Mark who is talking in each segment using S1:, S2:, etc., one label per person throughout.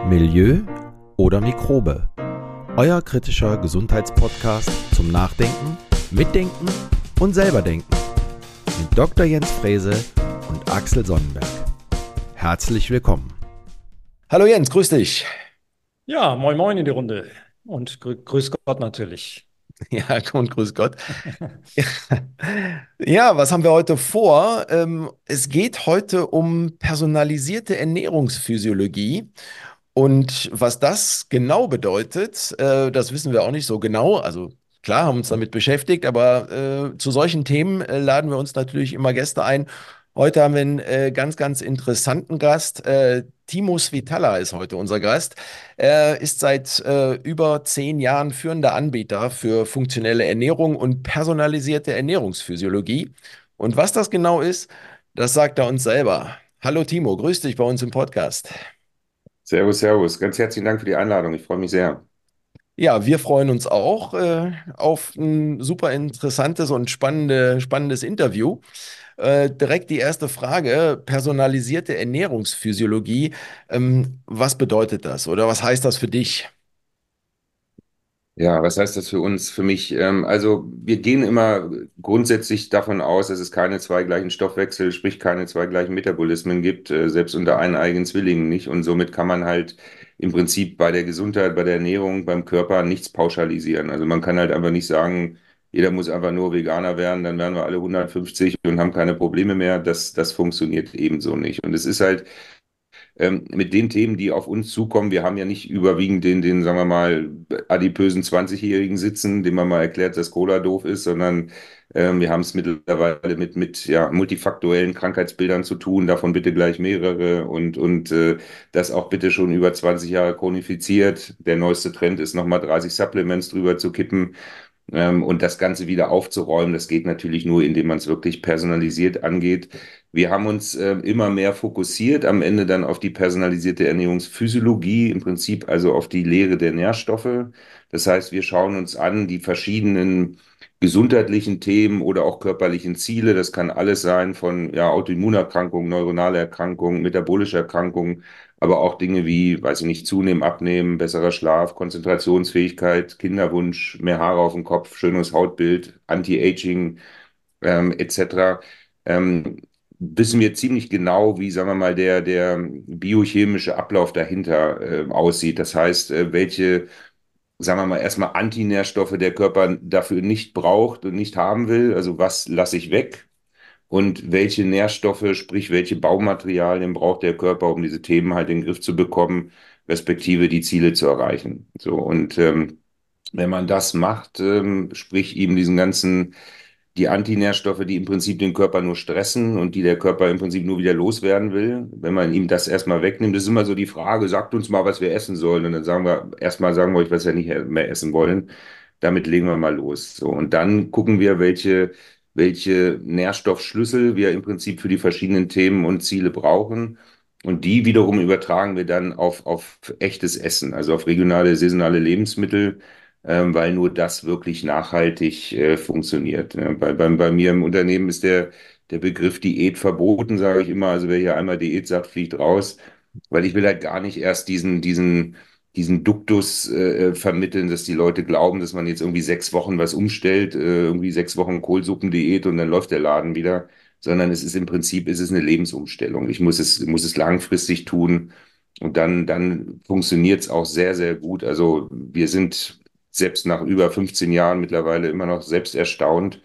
S1: Milieu oder Mikrobe? Euer kritischer Gesundheitspodcast zum Nachdenken, Mitdenken und selberdenken mit Dr. Jens Frese und Axel Sonnenberg. Herzlich willkommen.
S2: Hallo Jens, grüß dich.
S3: Ja, moin moin in die Runde und grüß Gott natürlich.
S2: Ja, und grüß Gott. Ja, was haben wir heute vor? Es geht heute um personalisierte Ernährungsphysiologie. Und was das genau bedeutet, das wissen wir auch nicht so genau. Also klar, haben uns damit beschäftigt, aber zu solchen Themen laden wir uns natürlich immer Gäste ein. Heute haben wir einen ganz interessanten Gast. Timo Svitala ist heute unser Gast. Er ist seit über 10 Jahren führender Anbieter für funktionelle Ernährung und personalisierte Ernährungsphysiologie. Und was das genau ist, das sagt er uns selber. Hallo Timo, grüß dich bei uns im Podcast.
S4: Servus, servus. Ganz herzlichen Dank für die Einladung. Ich freue mich sehr.
S2: Ja, wir freuen uns auch auf ein super interessantes und spannendes Interview. Direkt die erste Frage, personalisierte Ernährungsphysiologie. Was bedeutet das oder was heißt das für dich?
S4: Ja, was heißt das für uns, für mich? Also wir gehen immer grundsätzlich davon aus, dass es keine zwei gleichen Stoffwechsel, sprich keine zwei gleichen Metabolismen gibt, selbst unter eineiigen Zwillingen nicht. Und somit kann man halt im Prinzip bei der Gesundheit, bei der Ernährung, beim Körper nichts pauschalisieren. Also man kann halt einfach nicht sagen, jeder muss einfach nur Veganer werden, dann werden wir alle 150 und haben keine Probleme mehr. Das funktioniert ebenso nicht. Und es ist halt mit den Themen, die auf uns zukommen. Wir haben ja nicht überwiegend den, sagen wir mal, adipösen 20-Jährigen sitzen, dem man mal erklärt, dass Cola doof ist, sondern wir haben es mittlerweile mit ja, multifaktuellen Krankheitsbildern zu tun, davon bitte gleich mehrere und das auch bitte schon über 20 Jahre chronifiziert. Der neueste Trend ist nochmal 30 Supplements drüber zu kippen. Und das Ganze wieder aufzuräumen, das geht natürlich nur, indem man es wirklich personalisiert angeht. Wir haben uns immer mehr fokussiert, am Ende dann auf die personalisierte Ernährungsphysiologie, im Prinzip also auf die Lehre der Nährstoffe. Das heißt, wir schauen uns an die verschiedenen gesundheitlichen Themen oder auch körperlichen Ziele. Das kann alles sein von ja, Autoimmunerkrankungen, neuronale Erkrankungen, metabolische Erkrankungen, aber auch Dinge wie, weiß ich nicht, Zunehmen, Abnehmen, besserer Schlaf, Konzentrationsfähigkeit, Kinderwunsch, mehr Haare auf dem Kopf, schönes Hautbild, Anti-Aging, etc. Ähm, Wissen wir ziemlich genau, wie, sagen wir mal, der biochemische Ablauf dahinter aussieht. Das heißt, welche, sagen wir mal, erstmal Antinährstoffe der Körper dafür nicht braucht und nicht haben will. Also was lasse ich weg? Und welche Nährstoffe, sprich welche Baumaterialien braucht der Körper, um diese Themen halt in den Griff zu bekommen, respektive die Ziele zu erreichen. So, und wenn man das macht, sprich eben diesen ganzen, die Antinährstoffe, die im Prinzip den Körper nur stressen und die der Körper im Prinzip nur wieder loswerden will, wenn man ihm das erstmal wegnimmt, das ist immer so die Frage, sagt uns mal, was wir essen sollen. Und dann sagen wir euch, was wir nicht mehr essen wollen. Damit legen wir mal los. So, und dann gucken wir, welche Nährstoffschlüssel wir im Prinzip für die verschiedenen Themen und Ziele brauchen. Und die wiederum übertragen wir dann auf echtes Essen, also auf regionale, saisonale Lebensmittel, weil nur das wirklich nachhaltig funktioniert. Ja, bei mir im Unternehmen ist der Begriff Diät verboten, sage ich immer. Also wer hier einmal Diät sagt, fliegt raus, weil ich will halt gar nicht erst diesen Duktus vermitteln, dass die Leute glauben, dass man jetzt irgendwie 6 Wochen was umstellt, irgendwie 6 Wochen Kohlsuppendiät und dann läuft der Laden wieder, sondern es ist im Prinzip, ist es eine Lebensumstellung. Ich muss es langfristig tun und dann funktioniert es auch sehr gut. Also wir sind selbst nach über 15 Jahren mittlerweile immer noch selbst erstaunt,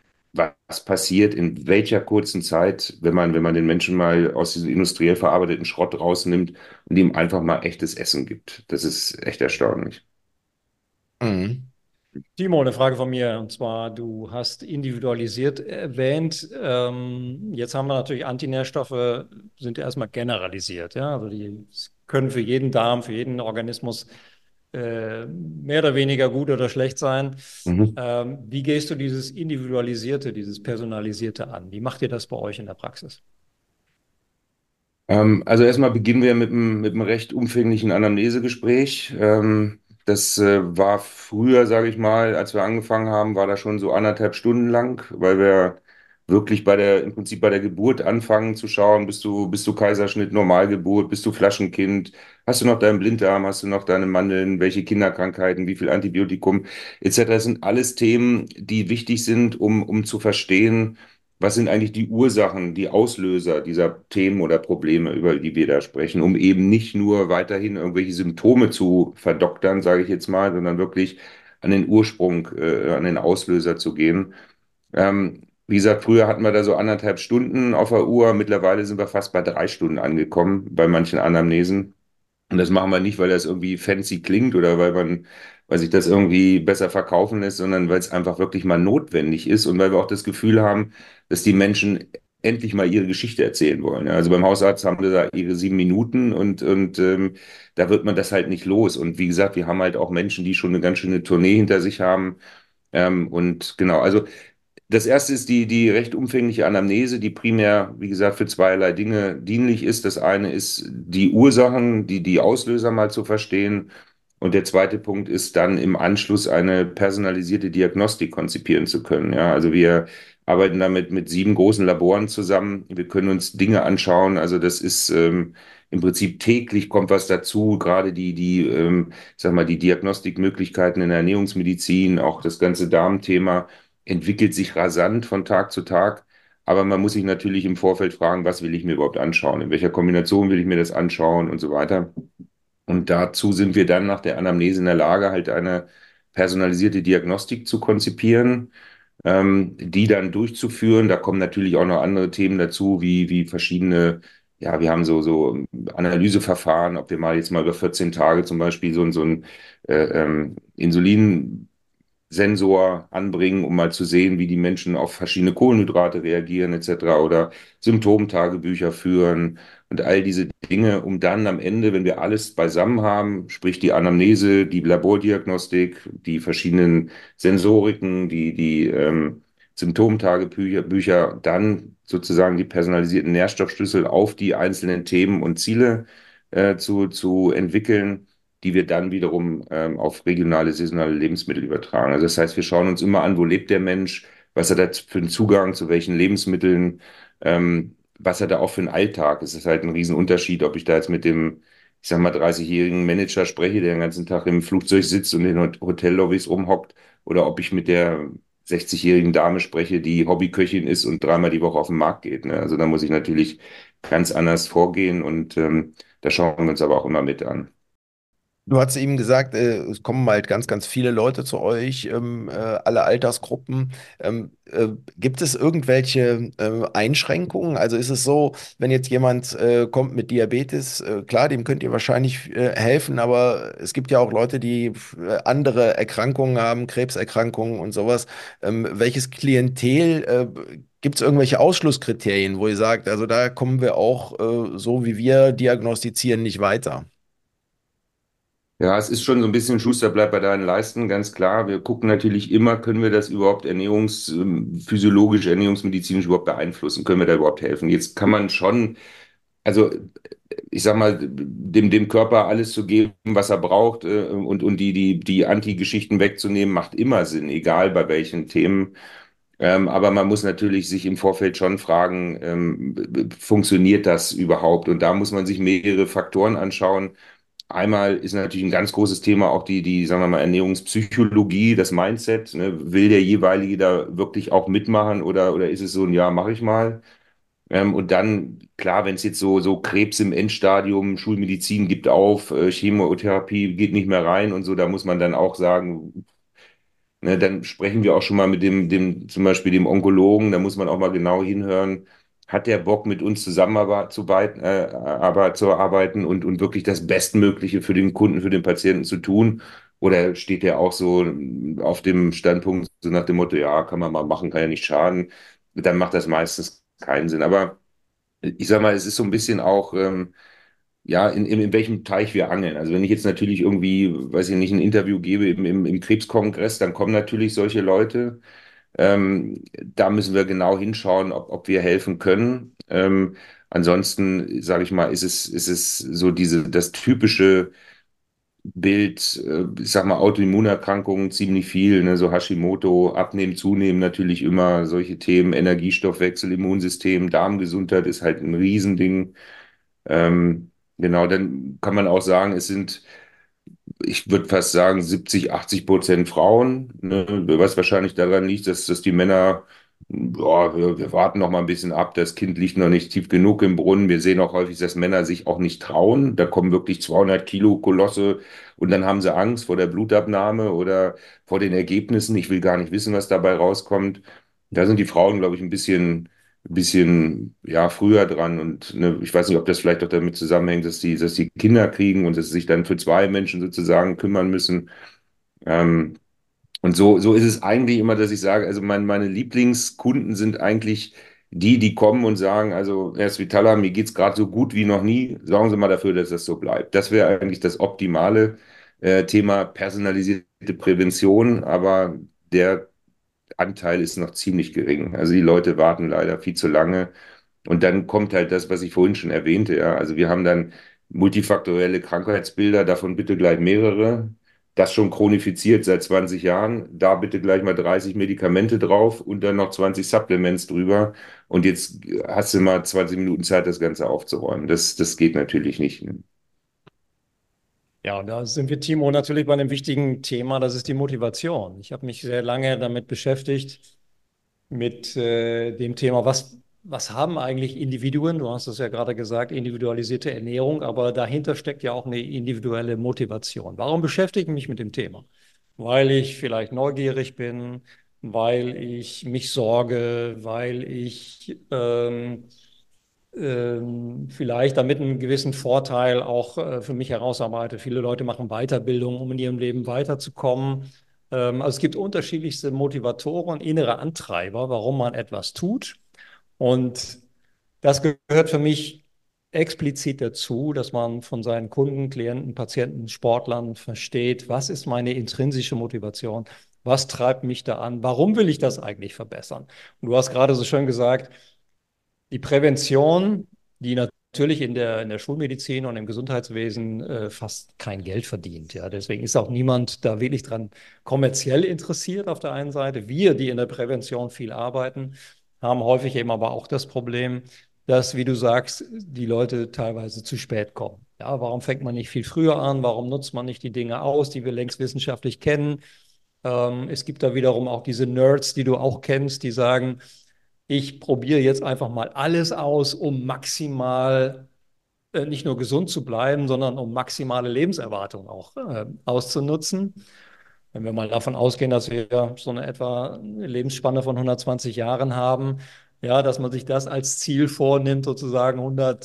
S4: was passiert in welcher kurzen Zeit, wenn man den Menschen mal aus diesem industriell verarbeiteten Schrott rausnimmt und ihm einfach mal echtes Essen gibt. Das ist echt erstaunlich.
S2: Mhm.
S3: Timo, eine Frage von mir. Und zwar, du hast individualisiert erwähnt. Jetzt haben wir natürlich Antinährstoffe, sind erstmal generalisiert. Ja? Also die können für jeden Darm, für jeden Organismus mehr oder weniger gut oder schlecht sein.
S4: Mhm.
S3: Wie gehst du dieses Individualisierte, dieses Personalisierte an? Wie macht ihr das bei euch in der Praxis?
S4: Also erstmal beginnen wir mit einem recht umfänglichen Anamnesegespräch. Das war früher, sage ich mal, als wir angefangen haben, war das schon so 1,5 Stunden lang, weil wir wirklich im Prinzip bei der Geburt anfangen zu schauen, bist du Kaiserschnitt, Normalgeburt, bist du Flaschenkind, Hast du noch deinen Blinddarm? Hast du noch deine Mandeln? Welche Kinderkrankheiten? Wie viel Antibiotikum? Etc. Das sind alles Themen, die wichtig sind, um zu verstehen, was sind eigentlich die Ursachen, die Auslöser dieser Themen oder Probleme, über die wir da sprechen, um eben nicht nur weiterhin irgendwelche Symptome zu verdoktern, sage ich jetzt mal, sondern wirklich an den Ursprung, an den Auslöser zu gehen. Wie gesagt, früher hatten wir da so 1,5 Stunden auf der Uhr. Mittlerweile sind wir fast bei 3 Stunden angekommen bei manchen Anamnesen. Und das machen wir nicht, weil das irgendwie fancy klingt oder weil sich das irgendwie besser verkaufen lässt, sondern weil es einfach wirklich mal notwendig ist und weil wir auch das Gefühl haben, dass die Menschen endlich mal ihre Geschichte erzählen wollen. Ja, also beim Hausarzt haben wir da ihre 7 Minuten und da wird man das halt nicht los. Und wie gesagt, wir haben halt auch Menschen, die schon eine ganz schöne Tournee hinter sich haben. Und genau, also das erste ist die recht umfängliche Anamnese, die primär, wie gesagt, für zweierlei Dinge dienlich ist. Das eine ist die Ursachen, die Auslöser mal zu verstehen. Und der zweite Punkt ist dann im Anschluss eine personalisierte Diagnostik konzipieren zu können. Ja, also wir arbeiten damit mit 7 großen Laboren zusammen. Wir können uns Dinge anschauen. Also das ist im Prinzip täglich kommt was dazu. Gerade ich sag mal, die Diagnostikmöglichkeiten in der Ernährungsmedizin, auch das ganze Darmthema entwickelt sich rasant von Tag zu Tag. Aber man muss sich natürlich im Vorfeld fragen, was will ich mir überhaupt anschauen? In welcher Kombination will ich mir das anschauen und so weiter. Und dazu sind wir dann nach der Anamnese in der Lage, halt eine personalisierte Diagnostik zu konzipieren, die dann durchzuführen. Da kommen natürlich auch noch andere Themen dazu, wie verschiedene, ja, wir haben so Analyseverfahren, ob wir mal jetzt mal über 14 Tage zum Beispiel so ein Insulin Sensor anbringen, um mal zu sehen, wie die Menschen auf verschiedene Kohlenhydrate reagieren, etc. oder Symptomtagebücher führen und all diese Dinge, um dann am Ende, wenn wir alles beisammen haben, sprich die Anamnese, die Labordiagnostik, die verschiedenen Sensoriken, die Symptomtagebücher, dann sozusagen die personalisierten Nährstoffschlüssel auf die einzelnen Themen und Ziele zu entwickeln, die wir dann wiederum auf regionale, saisonale Lebensmittel übertragen. Also das heißt, wir schauen uns immer an, wo lebt der Mensch, was hat er für einen Zugang zu welchen Lebensmitteln, was hat er auch für einen Alltag. Es ist halt ein Riesenunterschied, ob ich da jetzt mit dem, ich sag mal, 30-jährigen Manager spreche, der den ganzen Tag im Flugzeug sitzt und in Hotellobbys rumhockt, oder ob ich mit der 60-jährigen Dame spreche, die Hobbyköchin ist und dreimal die Woche auf den Markt geht. Ne? Also da muss ich natürlich ganz anders vorgehen und da schauen wir uns aber auch immer mit an.
S2: Du hast eben gesagt, es kommen halt ganz, ganz viele Leute zu euch, alle Altersgruppen. Gibt es irgendwelche Einschränkungen? Also ist es so, wenn jetzt jemand kommt mit Diabetes, klar, dem könnt ihr wahrscheinlich helfen, aber es gibt ja auch Leute, die andere Erkrankungen haben, Krebserkrankungen und sowas. Welches Klientel, gibt es irgendwelche Ausschlusskriterien, wo ihr sagt, also da kommen wir auch so, wie wir diagnostizieren, nicht weiter?
S4: Ja, es ist schon so ein bisschen Schuster bleibt bei deinen Leisten, ganz klar. Wir gucken natürlich immer, können wir das überhaupt ernährungsphysiologisch, ernährungsmedizinisch überhaupt beeinflussen? Können wir da überhaupt helfen? Jetzt kann man schon, also ich sag mal, dem Körper alles zu geben, was er braucht, und die Anti-Geschichten wegzunehmen, macht immer Sinn, egal bei welchen Themen. Aber man muss natürlich sich im Vorfeld schon fragen, funktioniert das überhaupt? Und da muss man sich mehrere Faktoren anschauen. Einmal ist natürlich ein ganz großes Thema auch sagen wir mal, Ernährungspsychologie, das Mindset. Ne? Will der jeweilige da wirklich auch mitmachen oder ist es so ein Ja, mache ich mal? Und dann, klar, wenn es jetzt so Krebs im Endstadium, Schulmedizin gibt auf, Chemotherapie geht nicht mehr rein und so, da muss man dann auch sagen, ne, dann sprechen wir auch schon mal mit zum Beispiel dem Onkologen, da muss man auch mal genau hinhören, hat der Bock mit uns zu arbeiten und wirklich das Bestmögliche für den Kunden, für den Patienten zu tun? Oder steht der auch so auf dem Standpunkt, so nach dem Motto, ja, kann man mal machen, kann ja nicht schaden? Dann macht das meistens keinen Sinn. Aber ich sag mal, es ist so ein bisschen auch, ja, in welchem Teich wir angeln. Also wenn ich jetzt natürlich irgendwie, weiß ich nicht, ein Interview gebe im Krebskongress, dann kommen natürlich solche Leute. Da müssen wir genau hinschauen, ob wir helfen können. Ansonsten, sage ich mal, ist es so das typische Bild, ich sag mal, Autoimmunerkrankungen ziemlich viel, ne? So Hashimoto, Abnehmen, Zunehmen natürlich immer solche Themen, Energiestoffwechsel, Immunsystem, Darmgesundheit ist halt ein Riesending. Genau, dann kann man auch sagen, es sind, ich würde fast sagen, 70, 80% Frauen, ne? Was wahrscheinlich daran liegt, dass die Männer, ja, wir warten noch mal ein bisschen ab, das Kind liegt noch nicht tief genug im Brunnen. Wir sehen auch häufig, dass Männer sich auch nicht trauen. Da kommen wirklich 200 Kilo Kolosse und dann haben sie Angst vor der Blutabnahme oder vor den Ergebnissen. Ich will gar nicht wissen, was dabei rauskommt. Da sind die Frauen, glaube ich, ein bisschen ja, früher dran. Und ne, ich weiß nicht, ob das vielleicht auch damit zusammenhängt, dass die Kinder kriegen und dass sie sich dann für zwei Menschen sozusagen kümmern müssen. Ähm, und so ist es eigentlich immer, dass ich sage, also meine Lieblingskunden sind eigentlich die kommen und sagen, also Herr Svitala, mir geht's gerade so gut wie noch nie. Sorgen Sie mal dafür, dass das so bleibt. Das wäre eigentlich das optimale Thema personalisierte Prävention, aber der Anteil ist noch ziemlich gering. Also die Leute warten leider viel zu lange. Und dann kommt halt das, was ich vorhin schon erwähnte, ja. Also wir haben dann multifaktorielle Krankheitsbilder, davon bitte gleich mehrere. Das schon chronifiziert seit 20 Jahren. Da bitte gleich mal 30 Medikamente drauf und dann noch 20 Supplements drüber. Und jetzt hast du mal 20 Minuten Zeit, das Ganze aufzuräumen. Das geht natürlich nicht. Ne?
S3: Ja, und da sind wir, Timo, natürlich bei einem wichtigen Thema, das ist die Motivation. Ich habe mich sehr lange damit beschäftigt, mit dem Thema, was haben eigentlich Individuen? Du hast es ja gerade gesagt, individualisierte Ernährung, aber dahinter steckt ja auch eine individuelle Motivation. Warum beschäftige ich mich mit dem Thema? Weil ich vielleicht neugierig bin, weil ich mich sorge, weil ich vielleicht damit einen gewissen Vorteil auch für mich herausarbeite. Viele Leute machen Weiterbildung, um in ihrem Leben weiterzukommen. Also es gibt unterschiedlichste Motivatoren, innere Antreiber, warum man etwas tut. Und das gehört für mich explizit dazu, dass man von seinen Kunden, Klienten, Patienten, Sportlern versteht, was ist meine intrinsische Motivation? Was treibt mich da an? Warum will ich das eigentlich verbessern? Und du hast gerade so schön gesagt, die Prävention, die natürlich in der Schulmedizin und im Gesundheitswesen fast kein Geld verdient. Ja, deswegen ist auch niemand da wirklich dran kommerziell interessiert auf der einen Seite. Wir, die in der Prävention viel arbeiten, haben häufig eben aber auch das Problem, dass, wie du sagst, die Leute teilweise zu spät kommen. Ja, warum fängt man nicht viel früher an? Warum nutzt man nicht die Dinge aus, die wir längst wissenschaftlich kennen? Es gibt da wiederum auch diese Nerds, die du auch kennst, die sagen, ich probiere jetzt einfach mal alles aus, um maximal nicht nur gesund zu bleiben, sondern um maximale Lebenserwartung auch auszunutzen. Wenn wir mal davon ausgehen, dass wir so eine etwa eine Lebensspanne von 120 Jahren haben, ja, dass man sich das als Ziel vornimmt, sozusagen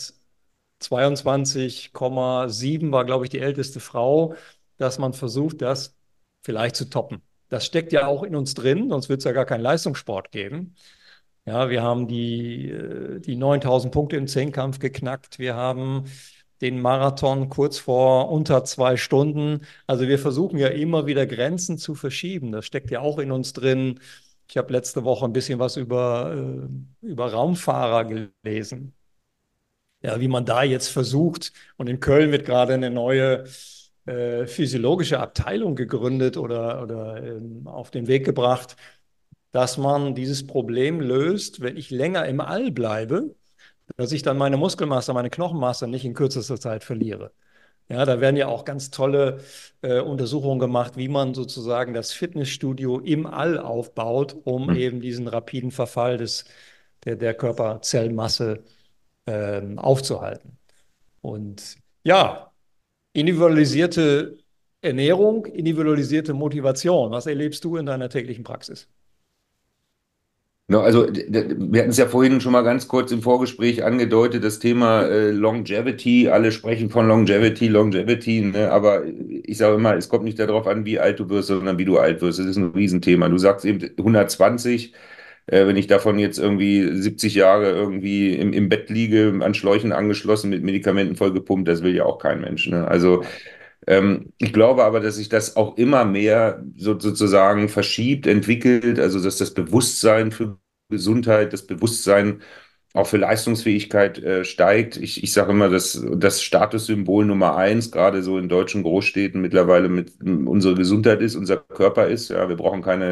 S3: 122,7 war, glaube ich, die älteste Frau, dass man versucht, das vielleicht zu toppen. Das steckt ja auch in uns drin, sonst wird es ja gar keinen Leistungssport geben. Ja, wir haben die 9000 Punkte im Zehnkampf geknackt. Wir haben den Marathon kurz vor unter 2 Stunden. Also wir versuchen ja immer wieder Grenzen zu verschieben. Das steckt ja auch in uns drin. Ich habe letzte Woche ein bisschen was über Raumfahrer gelesen. Ja, wie man da jetzt versucht, und in Köln wird gerade eine neue physiologische Abteilung gegründet oder auf den Weg gebracht, dass man dieses Problem löst, wenn ich länger im All bleibe, dass ich dann meine Muskelmasse, meine Knochenmasse nicht in kürzester Zeit verliere. Ja, da werden ja auch ganz tolle Untersuchungen gemacht, wie man sozusagen das Fitnessstudio im All aufbaut, um
S4: Hm.
S3: eben diesen rapiden Verfall der Körperzellmasse aufzuhalten. Und ja, individualisierte Ernährung, individualisierte Motivation. Was erlebst du in deiner täglichen Praxis?
S4: No, also wir hatten es ja vorhin schon mal ganz kurz im Vorgespräch angedeutet, das Thema Longevity. Alle sprechen von Longevity, Longevity, ne? Aber ich sage immer, es kommt nicht darauf an, wie alt du wirst, sondern wie du alt wirst. Das ist ein Riesenthema. Du sagst eben 120, wenn ich davon jetzt irgendwie 70 Jahre irgendwie im Bett liege, an Schläuchen angeschlossen, mit Medikamenten vollgepumpt, das will ja auch kein Mensch. Ne? Also ich glaube aber, dass sich das auch immer mehr sozusagen verschiebt, entwickelt, also dass das Bewusstsein für Gesundheit, das Bewusstsein auch für Leistungsfähigkeit steigt. Ich sage immer, dass das Statussymbol Nummer eins, gerade so in deutschen Großstädten mittlerweile mit unsere Gesundheit ist, unser Körper ist. Ja, wir brauchen keine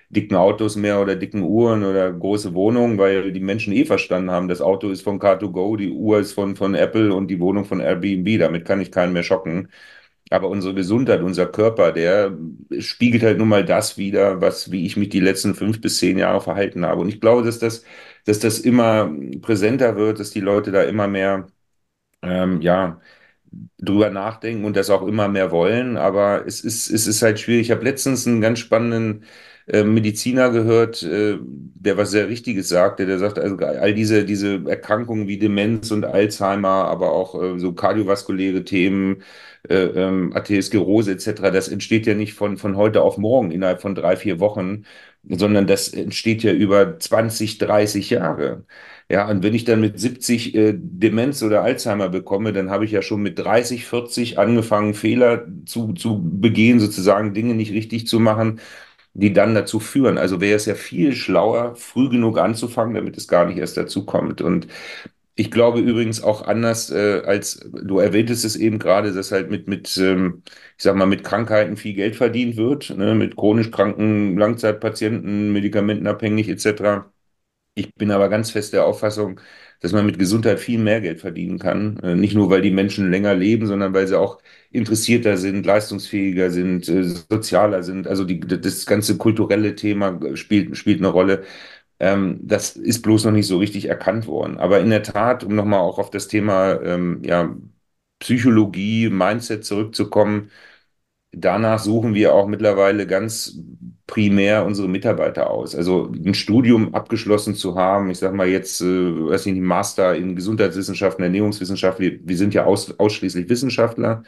S4: dicken Autos mehr oder dicken Uhren oder große Wohnungen, weil die Menschen eh verstanden haben, das Auto ist von Car2Go, die Uhr ist von Apple und die Wohnung von Airbnb. Damit kann ich keinen mehr schocken. Aber unsere Gesundheit, unser Körper, der spiegelt halt nun mal das wider, wie ich mich die letzten 5 bis 10 Jahre verhalten habe. Und ich glaube, dass das immer präsenter wird, dass die Leute da immer mehr, ja, drüber nachdenken und das auch immer mehr wollen, aber es ist halt schwierig. Ich habe letztens einen ganz spannenden Mediziner gehört, der was sehr Richtiges sagte. Der sagt, also all diese Erkrankungen wie Demenz und Alzheimer, aber auch so kardiovaskuläre Themen, Arteriosklerose etc., das entsteht ja nicht von heute auf morgen innerhalb von 3, 4 Wochen, sondern das entsteht ja über 20, 30 Jahre. Ja, und wenn ich dann mit 70 Demenz oder Alzheimer bekomme, dann habe ich ja schon mit 30, 40 angefangen, Fehler zu begehen, sozusagen Dinge nicht richtig zu machen, die dann dazu führen. Also wäre es ja viel schlauer, früh genug anzufangen, damit es gar nicht erst dazu kommt. Und ich glaube übrigens auch anders, als du erwähntest es eben gerade, dass halt ich sag mal, mit Krankheiten viel Geld verdient wird, ne, mit chronisch kranken Langzeitpatienten, medikamentenabhängig etc. Ich bin aber ganz fest der Auffassung, dass man mit Gesundheit viel mehr Geld verdienen kann. Nicht nur, weil die Menschen länger leben, sondern weil sie auch interessierter sind, leistungsfähiger sind, sozialer sind. Also das ganze kulturelle Thema spielt eine Rolle. Das ist bloß noch nicht so richtig erkannt worden. Aber in der Tat, um nochmal auch auf das Thema ja, Psychologie, Mindset zurückzukommen, danach suchen wir auch mittlerweile ganz primär unsere Mitarbeiter aus. Also ein Studium abgeschlossen zu haben, ich sage mal jetzt, weiß ich nicht, Master in Gesundheitswissenschaften, Ernährungswissenschaft, wir sind ja ausschließlich Wissenschaftler,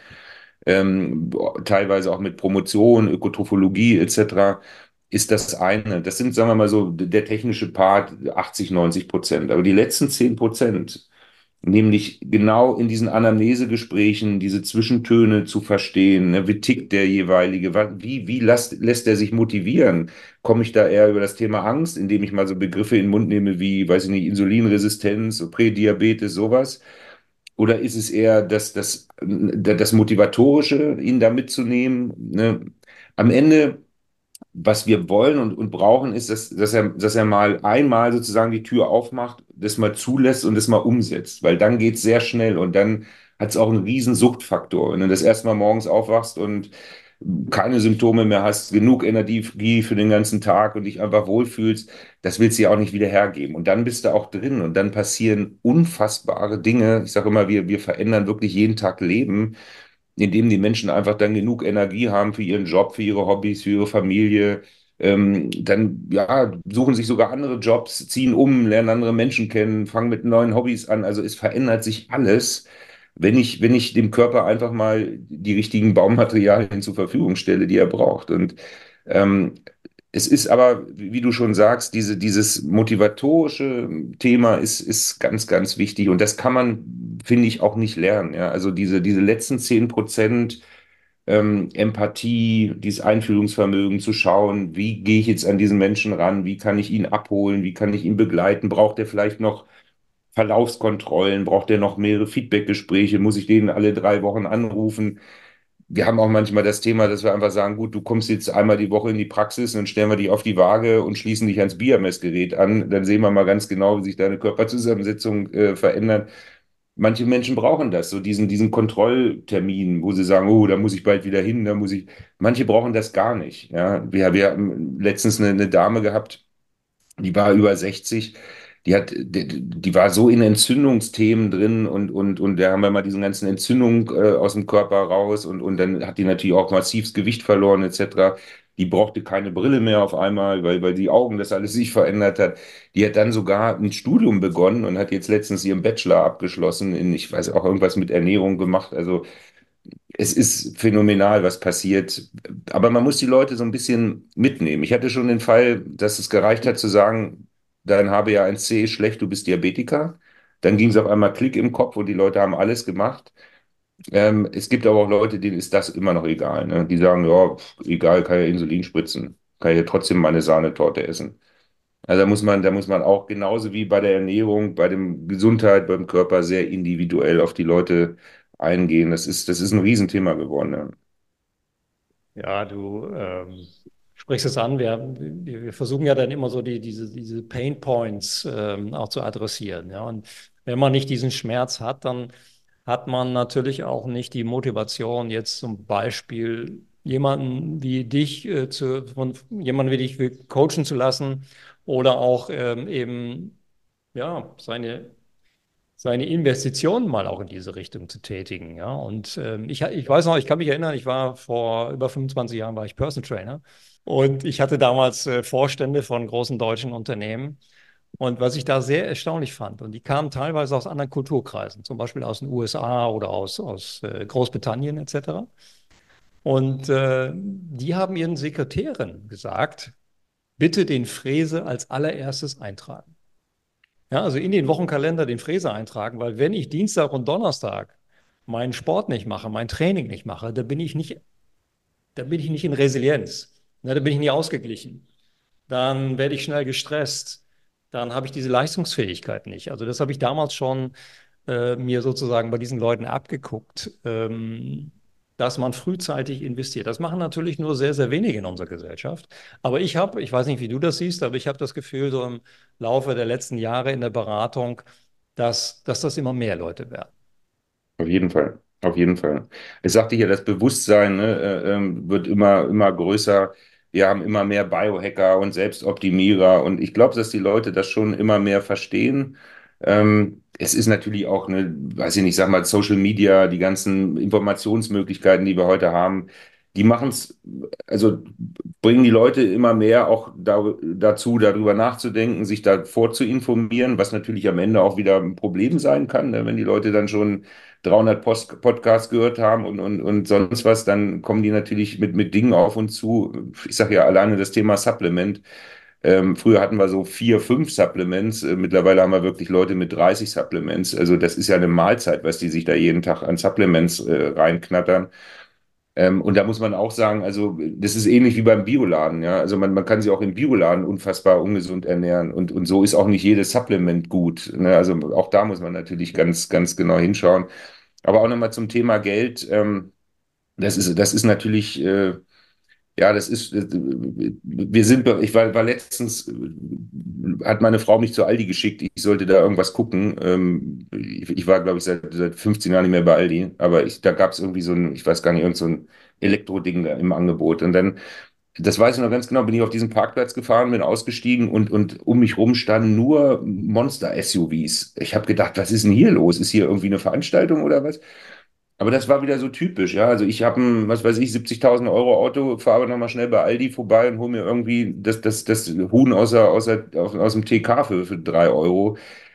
S4: teilweise auch mit Promotion, Ökotrophologie etc., ist das eine. Das sind, sagen wir mal so, der technische Part 80, 90%. Aber die letzten 10%, nämlich genau in diesen Anamnesegesprächen diese Zwischentöne zu verstehen. Ne? Wie tickt der jeweilige? Lässt er sich motivieren? Komme ich da eher über das Thema Angst, indem ich mal so Begriffe in den Mund nehme wie, weiß ich nicht, Insulinresistenz, so Prädiabetes, sowas? Oder ist es eher das Motivatorische, ihn da mitzunehmen? Ne? Am Ende, was wir wollen und brauchen, ist, dass er mal einmal sozusagen die Tür aufmacht, das mal zulässt und das mal umsetzt, weil dann geht es sehr schnell und dann hat es auch einen riesen Suchtfaktor. Wenn du das erste Mal morgens aufwachst und keine Symptome mehr hast, genug Energie für den ganzen Tag und dich einfach wohlfühlst, das willst du ja auch nicht wieder hergeben. Und dann bist du auch drin und dann passieren unfassbare Dinge. Ich sage immer, wir verändern wirklich jeden Tag Leben, indem die Menschen einfach dann genug Energie haben für ihren Job, für ihre Hobbys, für ihre Familie. Dann ja, suchen sich sogar andere Jobs, ziehen um, lernen andere Menschen kennen, fangen mit neuen Hobbys an. Also es verändert sich alles, wenn ich dem Körper einfach mal die richtigen Baumaterialien zur Verfügung stelle, die er braucht. Und ähm, es ist aber, wie du schon sagst, dieses motivatorische Thema ist ganz, ganz wichtig. Und das kann man, finde ich, auch nicht lernen. Ja? Also diese letzten 10% Empathie, dieses Einfühlungsvermögen zu schauen, wie gehe ich jetzt an diesen Menschen ran, wie kann ich ihn abholen, wie kann ich ihn begleiten, braucht er vielleicht noch Verlaufskontrollen, braucht er noch mehrere Feedbackgespräche, muss ich den alle 3 Wochen anrufen? Wir haben auch manchmal das Thema, dass wir einfach sagen, gut, du kommst jetzt einmal die Woche in die Praxis und dann stellen wir dich auf die Waage und schließen dich ans Biermessgerät an. Dann sehen wir mal ganz genau, wie sich deine Körperzusammensetzung verändert. Manche Menschen brauchen das, so diesen Kontrolltermin, wo sie sagen, oh, da muss ich bald wieder hin, da muss ich. Manche brauchen das gar nicht. Ja, wir haben letztens eine Dame gehabt, die war über 60, die war so in Entzündungsthemen drin und da haben wir mal diesen ganzen Entzündungen aus dem Körper raus und dann hat die natürlich auch massivs Gewicht verloren etc. Die brauchte keine Brille mehr auf einmal, weil die Augen das alles sich verändert hat. Die hat dann sogar ein Studium begonnen und hat jetzt letztens ihren Bachelor abgeschlossen in, ich weiß auch, irgendwas mit Ernährung gemacht. Also es ist phänomenal, was passiert. Aber man muss die Leute so ein bisschen mitnehmen. Ich hatte schon den Fall, dass es gereicht hat zu sagen, dein HbA1c ist schlecht, du bist Diabetiker. Dann ging es auf einmal Klick im Kopf und die Leute haben alles gemacht. Es gibt aber auch Leute, denen ist das immer noch egal. Ne? Die sagen, ja, pf, egal, kann ja Insulin spritzen, kann ja trotzdem meine Sahnetorte essen. Also da muss man auch genauso wie bei der Ernährung, bei dem Gesundheit, beim Körper sehr individuell auf die Leute eingehen. Das ist ein Riesenthema geworden. Ja.
S3: Ja, du sprichst es an, wir versuchen ja dann immer so diese Pain Points auch zu adressieren. Ja? Und wenn man nicht diesen Schmerz hat, dann hat man natürlich auch nicht die Motivation, jetzt zum Beispiel jemanden wie dich von jemanden wie dich coachen zu lassen oder auch eben ja seine Investitionen mal auch in diese Richtung zu tätigen. Ja? Und ich weiß noch, ich kann mich erinnern, ich war vor über 25 Jahren war ich Personal Trainer und ich hatte damals Vorstände von großen deutschen Unternehmen. Und was ich da sehr erstaunlich fand, und die kamen teilweise aus anderen Kulturkreisen, zum Beispiel aus den USA oder aus Großbritannien etc. Und die haben ihren Sekretären gesagt, bitte den Fräse als allererstes eintragen. Ja, also in den Wochenkalender den Fräse eintragen, weil wenn ich Dienstag und Donnerstag meinen Sport nicht mache, mein Training nicht mache, da bin ich nicht in Resilienz. Ne, da bin ich nie ausgeglichen. Dann werde ich schnell gestresst. Dann habe ich diese Leistungsfähigkeit nicht. Also das habe ich damals schon mir sozusagen bei diesen Leuten abgeguckt, dass man frühzeitig investiert. Das machen natürlich nur sehr, sehr wenige in unserer Gesellschaft. Aber ich weiß nicht, wie du das siehst, aber ich habe das Gefühl, so im Laufe der letzten Jahre in der Beratung, dass das immer mehr Leute werden.
S4: Auf jeden Fall, auf jeden Fall. Ich sagte ja, das Bewusstsein, ne, wird immer größer. Wir haben immer mehr Biohacker und Selbstoptimierer und ich glaube, dass die Leute das schon immer mehr verstehen. Es ist natürlich auch eine, weiß ich nicht, sag mal, Social Media, die ganzen Informationsmöglichkeiten, die wir heute haben, die machen es, also bringen die Leute immer mehr auch dazu, darüber nachzudenken, sich davor zu informieren, was natürlich am Ende auch wieder ein Problem sein kann, ne, wenn die Leute dann schon 300 Podcasts gehört haben und sonst was, dann kommen die natürlich mit Dingen auf uns zu. Ich sage ja alleine das Thema Supplement. Früher hatten wir so 4, 5 Supplements. Mittlerweile haben wir wirklich Leute mit 30 Supplements. Also das ist ja eine Mahlzeit, was die sich da jeden Tag an Supplements reinknattern. Und da muss man auch sagen, also das ist ähnlich wie beim Bioladen, ja. Also man kann sich auch im Bioladen unfassbar ungesund ernähren und so ist auch nicht jedes Supplement gut. Ne? Also auch da muss man natürlich ganz genau hinschauen. Aber auch nochmal zum Thema Geld. Das ist natürlich, ja, war letztens, hat meine Frau mich zu Aldi geschickt, ich sollte da irgendwas gucken. Ich war, glaube ich, seit 15 Jahren nicht mehr bei Aldi, aber da gab es irgendwie so ein, ich weiß gar nicht, irgend so ein Elektroding da im Angebot. Und dann, das weiß ich noch ganz genau, bin ich auf diesen Parkplatz gefahren, bin ausgestiegen und um mich rum standen nur Monster-SUVs. Ich habe gedacht, was ist denn hier los? Ist hier irgendwie eine Veranstaltung oder was? Aber das war wieder so typisch, ja. Also ich habe ein, was weiß ich, 70.000 Euro Auto, fahre aber nochmal schnell bei Aldi vorbei und hole mir irgendwie das Huhn aus dem TK für 3 Euro.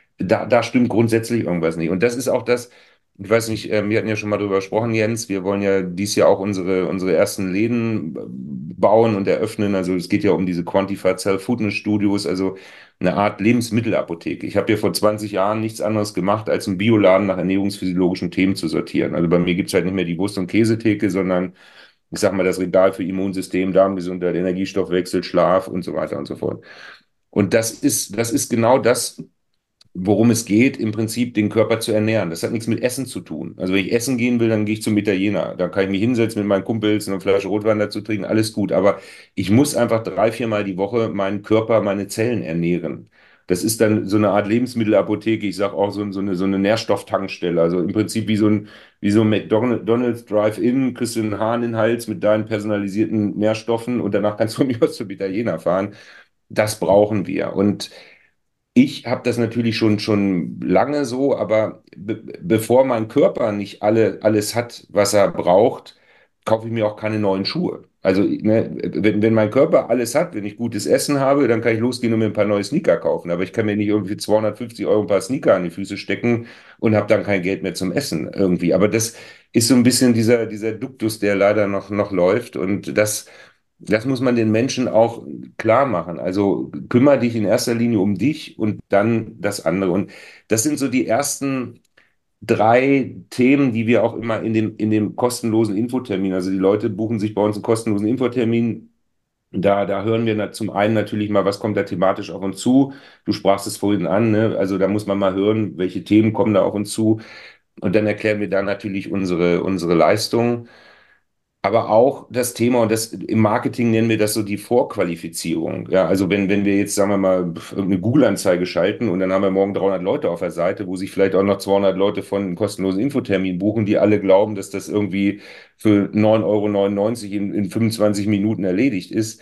S4: Da stimmt grundsätzlich irgendwas nicht. Und das ist auch das, ich weiß nicht, wir hatten ja schon mal drüber gesprochen, Jens, wir wollen ja dieses Jahr auch unsere ersten Läden bauen und eröffnen. Also es geht ja um diese Quantified Self-Fitness Studios, also eine Art Lebensmittelapotheke. Ich habe ja vor 20 Jahren nichts anderes gemacht, als einen Bioladen nach ernährungsphysiologischen Themen zu sortieren. Also bei mir gibt es halt nicht mehr die Wurst- und Käsetheke, sondern ich sag mal das Regal für Immunsystem, Darmgesundheit, Energiestoffwechsel, Schlaf und so weiter und so fort. Und das ist genau das, worum es geht, im Prinzip den Körper zu ernähren. Das hat nichts mit Essen zu tun. Also wenn ich essen gehen will, dann gehe ich zum Italiener. Da kann ich mich hinsetzen mit meinen Kumpels und eine Flasche Rotwein dazu trinken, alles gut. Aber ich muss einfach 3, 4 Mal die Woche meinen Körper, meine Zellen ernähren. Das ist dann so eine Art Lebensmittelapotheke. Ich sage auch so eine Nährstofftankstelle. Also im Prinzip wie so ein McDonald's Drive-In, kriegst du einen Hahn in den Hals mit deinen personalisierten Nährstoffen und danach kannst du von mir aus zum Italiener fahren. Das brauchen wir. Und ich habe das natürlich schon lange so, aber bevor mein Körper nicht alles hat, was er braucht, kaufe ich mir auch keine neuen Schuhe. Also, ne, wenn mein Körper alles hat, wenn ich gutes Essen habe, dann kann ich losgehen und mir ein paar neue Sneaker kaufen. Aber ich kann mir nicht irgendwie für 250 Euro ein paar Sneaker an die Füße stecken und habe dann kein Geld mehr zum Essen irgendwie. Aber das ist so ein bisschen dieser Duktus, der leider noch läuft. Und das muss man den Menschen auch klar machen. Also kümmere dich in erster Linie um dich und dann das andere. Und das sind so die ersten 3 Themen, die wir auch immer in dem kostenlosen Infotermin, also die Leute buchen sich bei uns einen kostenlosen Infotermin. Da hören wir zum einen natürlich mal, was kommt da thematisch auf uns zu. Du sprachst es vorhin an, ne? Also da muss man mal hören, welche Themen kommen da auf uns zu. Und dann erklären wir da natürlich unsere Leistung. Aber auch das Thema, und das im Marketing nennen wir das so die Vorqualifizierung. Ja, also wenn wir jetzt, sagen wir mal, eine Google-Anzeige schalten und dann haben wir morgen 300 Leute auf der Seite, wo sich vielleicht auch noch 200 Leute von einem kostenlosen Infotermin buchen, die alle glauben, dass das irgendwie für 9,99 € in 25 Minuten erledigt ist,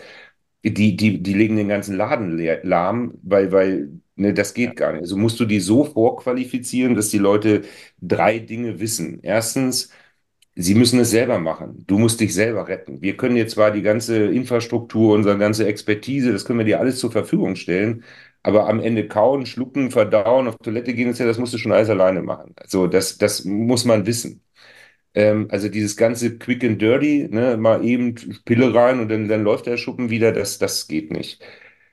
S4: die legen den ganzen Laden lahm, ne, das
S2: Ja.
S4: geht gar nicht. Also musst du die so vorqualifizieren, dass die Leute drei Dinge wissen. Erstens, sie müssen es selber machen. Du musst dich selber retten. Wir können dir zwar die ganze Infrastruktur, unsere ganze Expertise, das können wir dir alles zur Verfügung stellen, aber am Ende kauen, schlucken, verdauen, auf Toilette gehen, das musst du schon alles alleine machen. Also das muss man wissen. Also dieses ganze Quick and Dirty, ne, mal eben Pille rein und dann läuft der Schuppen wieder, das geht nicht.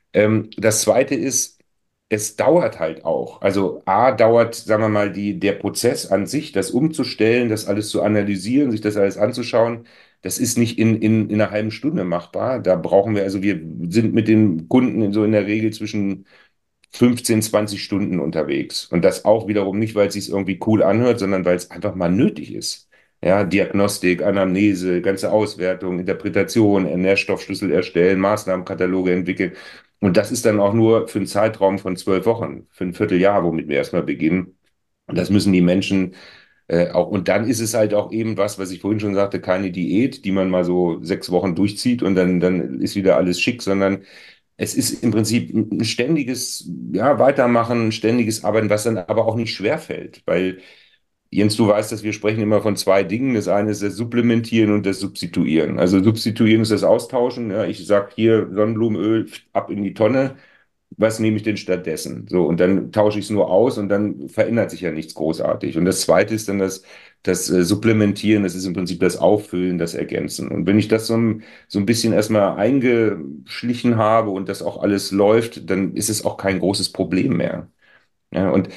S4: Das Zweite ist, es dauert halt auch. Also A dauert, sagen wir mal, der Prozess an sich, das umzustellen, das alles zu analysieren, sich das alles anzuschauen, das ist nicht in einer halben Stunde machbar. Da brauchen wir, also wir sind mit den Kunden so in der Regel zwischen 15, 20 Stunden unterwegs. Und das auch wiederum nicht, weil es sich irgendwie cool anhört, sondern weil es einfach mal nötig ist. Ja, Diagnostik, Anamnese, ganze Auswertung, Interpretation, Nährstoffschlüssel erstellen, Maßnahmenkataloge entwickeln. Und das ist dann auch nur für einen Zeitraum von 12 Wochen, für ein Vierteljahr, womit wir erstmal beginnen. Und das müssen die Menschen auch. Und dann ist es halt auch eben was ich vorhin schon sagte, keine Diät, die man mal so 6 Wochen durchzieht und dann ist wieder alles schick, sondern es ist im Prinzip ein ständiges, ja, Weitermachen, ein ständiges Arbeiten, was dann aber auch nicht schwerfällt, weil Jens, du weißt, dass wir sprechen immer von zwei Dingen. Das eine ist das Supplementieren und das Substituieren. Also Substituieren ist das Austauschen. Ja, ich sage hier Sonnenblumenöl ab in die Tonne. Was nehme ich denn stattdessen? So, und dann tausche ich es nur aus und dann verändert sich ja nichts großartig. Und das zweite ist dann das Supplementieren, das ist im Prinzip das Auffüllen, das Ergänzen. Und wenn ich das so ein bisschen erstmal eingeschlichen habe und das auch alles läuft, dann ist es auch kein großes Problem mehr. Ja, und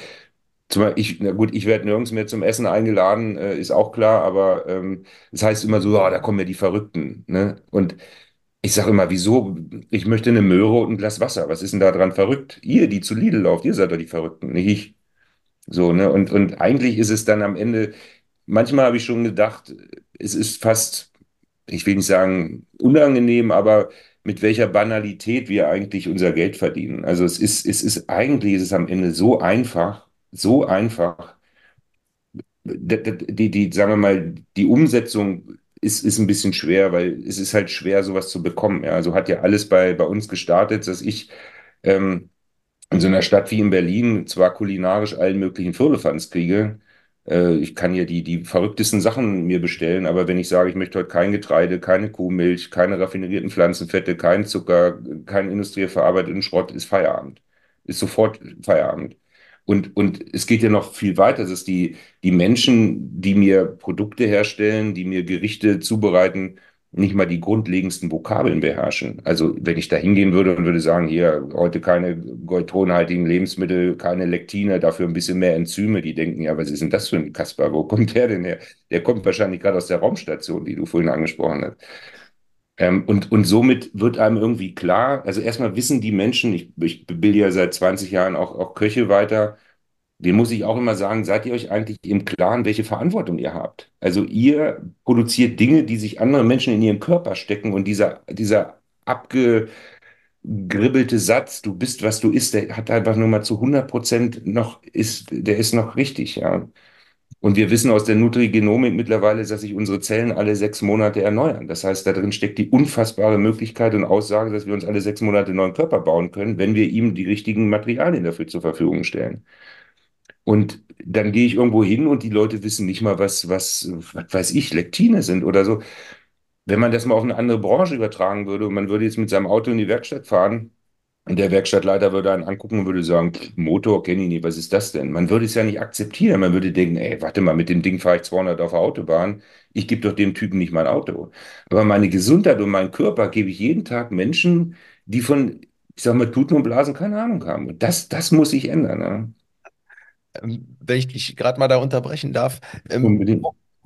S4: na gut, ich werde nirgends mehr zum Essen eingeladen, ist auch klar, aber das heißt immer so, da kommen ja die Verrückten. Ne? Und ich sage immer, wieso? Ich möchte eine Möhre und ein Glas Wasser. Was ist denn da dran verrückt? Ihr, die zu Lidl lauft, ihr seid doch die Verrückten, nicht ich. So, ne? Und eigentlich ist es dann am Ende, manchmal habe ich schon gedacht, es ist fast, ich will nicht sagen unangenehm, aber mit welcher Banalität wir eigentlich unser Geld verdienen. Also eigentlich ist es am Ende so einfach. Sagen wir mal, die Umsetzung ist ein bisschen schwer, weil es ist halt schwer, sowas zu bekommen. Ja, also hat ja alles bei uns gestartet, dass ich ähm, in so einer Stadt wie in Berlin zwar kulinarisch allen möglichen Firlefanz kriege. Ich kann hier die verrücktesten Sachen mir bestellen, aber wenn ich sage, ich möchte heute kein Getreide, keine Kuhmilch, keine raffinierten Pflanzenfette, keinen Zucker, keinen industriell verarbeiteten Schrott, ist Feierabend. Ist sofort Feierabend. Und es geht ja noch viel weiter. Es ist die Menschen, die mir Produkte herstellen, die mir Gerichte zubereiten, nicht mal die grundlegendsten Vokabeln beherrschen. Also wenn ich da hingehen würde und würde sagen, hier heute keine goitronhaltigen Lebensmittel, keine Lektine, dafür ein bisschen mehr Enzyme, die denken, ja, was ist denn das für ein Kasper? Wo kommt der denn her? Der kommt wahrscheinlich gerade aus der Raumstation, die du vorhin angesprochen hast. Und somit wird einem irgendwie klar, also erstmal wissen die Menschen, ich bilde ja seit 20 Jahren auch Köche weiter, dem muss ich auch immer sagen, seid ihr euch eigentlich im Klaren, welche Verantwortung ihr habt? Also ihr produziert Dinge, die sich andere Menschen in ihren Körper stecken und dieser abgegribbelte Satz, du bist, was du isst, der hat einfach nur mal zu 100% der ist noch richtig, ja. Und wir wissen aus der Nutrigenomik mittlerweile, dass sich unsere Zellen alle 6 Monate erneuern. Das heißt, da drin steckt die unfassbare Möglichkeit und Aussage, dass wir uns alle 6 Monate einen neuen Körper bauen können, wenn wir ihm die richtigen Materialien dafür zur Verfügung stellen. Und dann gehe ich irgendwo hin und die Leute wissen nicht mal, was weiß ich, Lektine sind oder so. Wenn man das mal auf eine andere Branche übertragen würde und man würde jetzt mit seinem Auto in die Werkstatt fahren und der Werkstattleiter würde einen angucken und würde sagen, "Pff, Motor kenne ich nicht, was ist das denn?" Man würde es ja nicht akzeptieren. Man würde denken, ey, warte mal, mit dem Ding fahre ich 200 auf der Autobahn. Ich gebe doch dem Typen nicht mein Auto. Aber meine Gesundheit und meinen Körper gebe ich jeden Tag Menschen, die von, ich sag mal, Tuten und Blasen keine Ahnung haben. Und das muss sich ändern. Ne?
S2: Wenn ich dich gerade mal da unterbrechen darf,
S4: Unbedingt.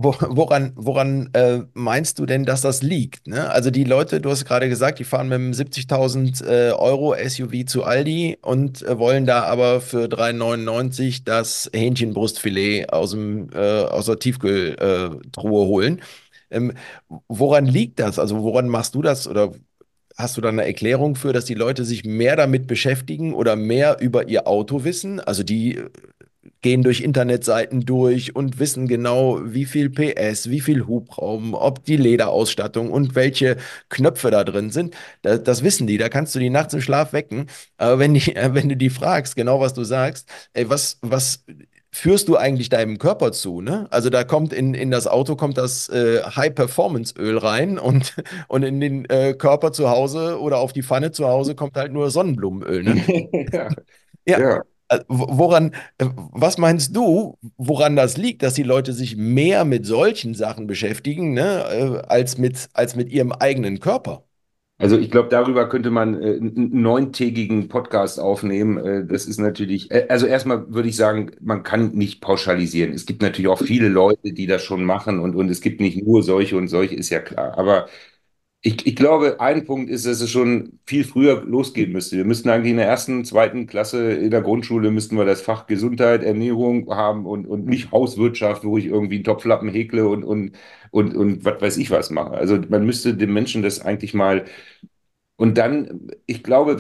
S2: woran meinst du denn, dass das liegt? Ne? Also die Leute, du hast gerade gesagt, die fahren mit einem 70.000 Euro SUV zu Aldi und wollen da aber für 3,99 das Hähnchenbrustfilet aus der Tiefkühltruhe holen. Ähm, woran liegt das? Also woran machst du das oder hast du da eine Erklärung für, dass die Leute sich mehr damit beschäftigen oder mehr über ihr Auto wissen? Also die gehen durch Internetseiten durch und wissen genau, wie viel PS, wie viel Hubraum, ob die Lederausstattung und welche Knöpfe da drin sind. Das wissen die, da kannst du die nachts im Schlaf wecken. Aber wenn du die fragst, genau was du sagst, ey, was führst du eigentlich deinem Körper zu, ne? Also da kommt in das Auto kommt das High-Performance-Öl rein und in den Körper zu Hause oder auf die Pfanne zu Hause kommt halt nur Sonnenblumenöl, ne?
S4: Ja,
S2: Ja,
S4: ja.
S2: was meinst du, woran das liegt, dass die Leute sich mehr mit solchen Sachen beschäftigen, ne, als mit ihrem eigenen Körper?
S4: Also ich glaube, darüber könnte man einen neuntägigen Podcast aufnehmen. Das ist natürlich, also erstmal würde ich sagen, man kann nicht pauschalisieren. Es gibt natürlich auch viele Leute, die das schon machen und es gibt nicht nur solche und solche, ist ja klar. Aber ich glaube, ein Punkt ist, dass es schon viel früher losgehen müsste. Wir müssten eigentlich in der ersten, zweiten Klasse in der Grundschule müssten wir das Fach Gesundheit, Ernährung haben und nicht Hauswirtschaft, wo ich irgendwie einen Topflappen häkle und was weiß ich was mache. Also man müsste den Menschen das eigentlich mal und dann, ich glaube,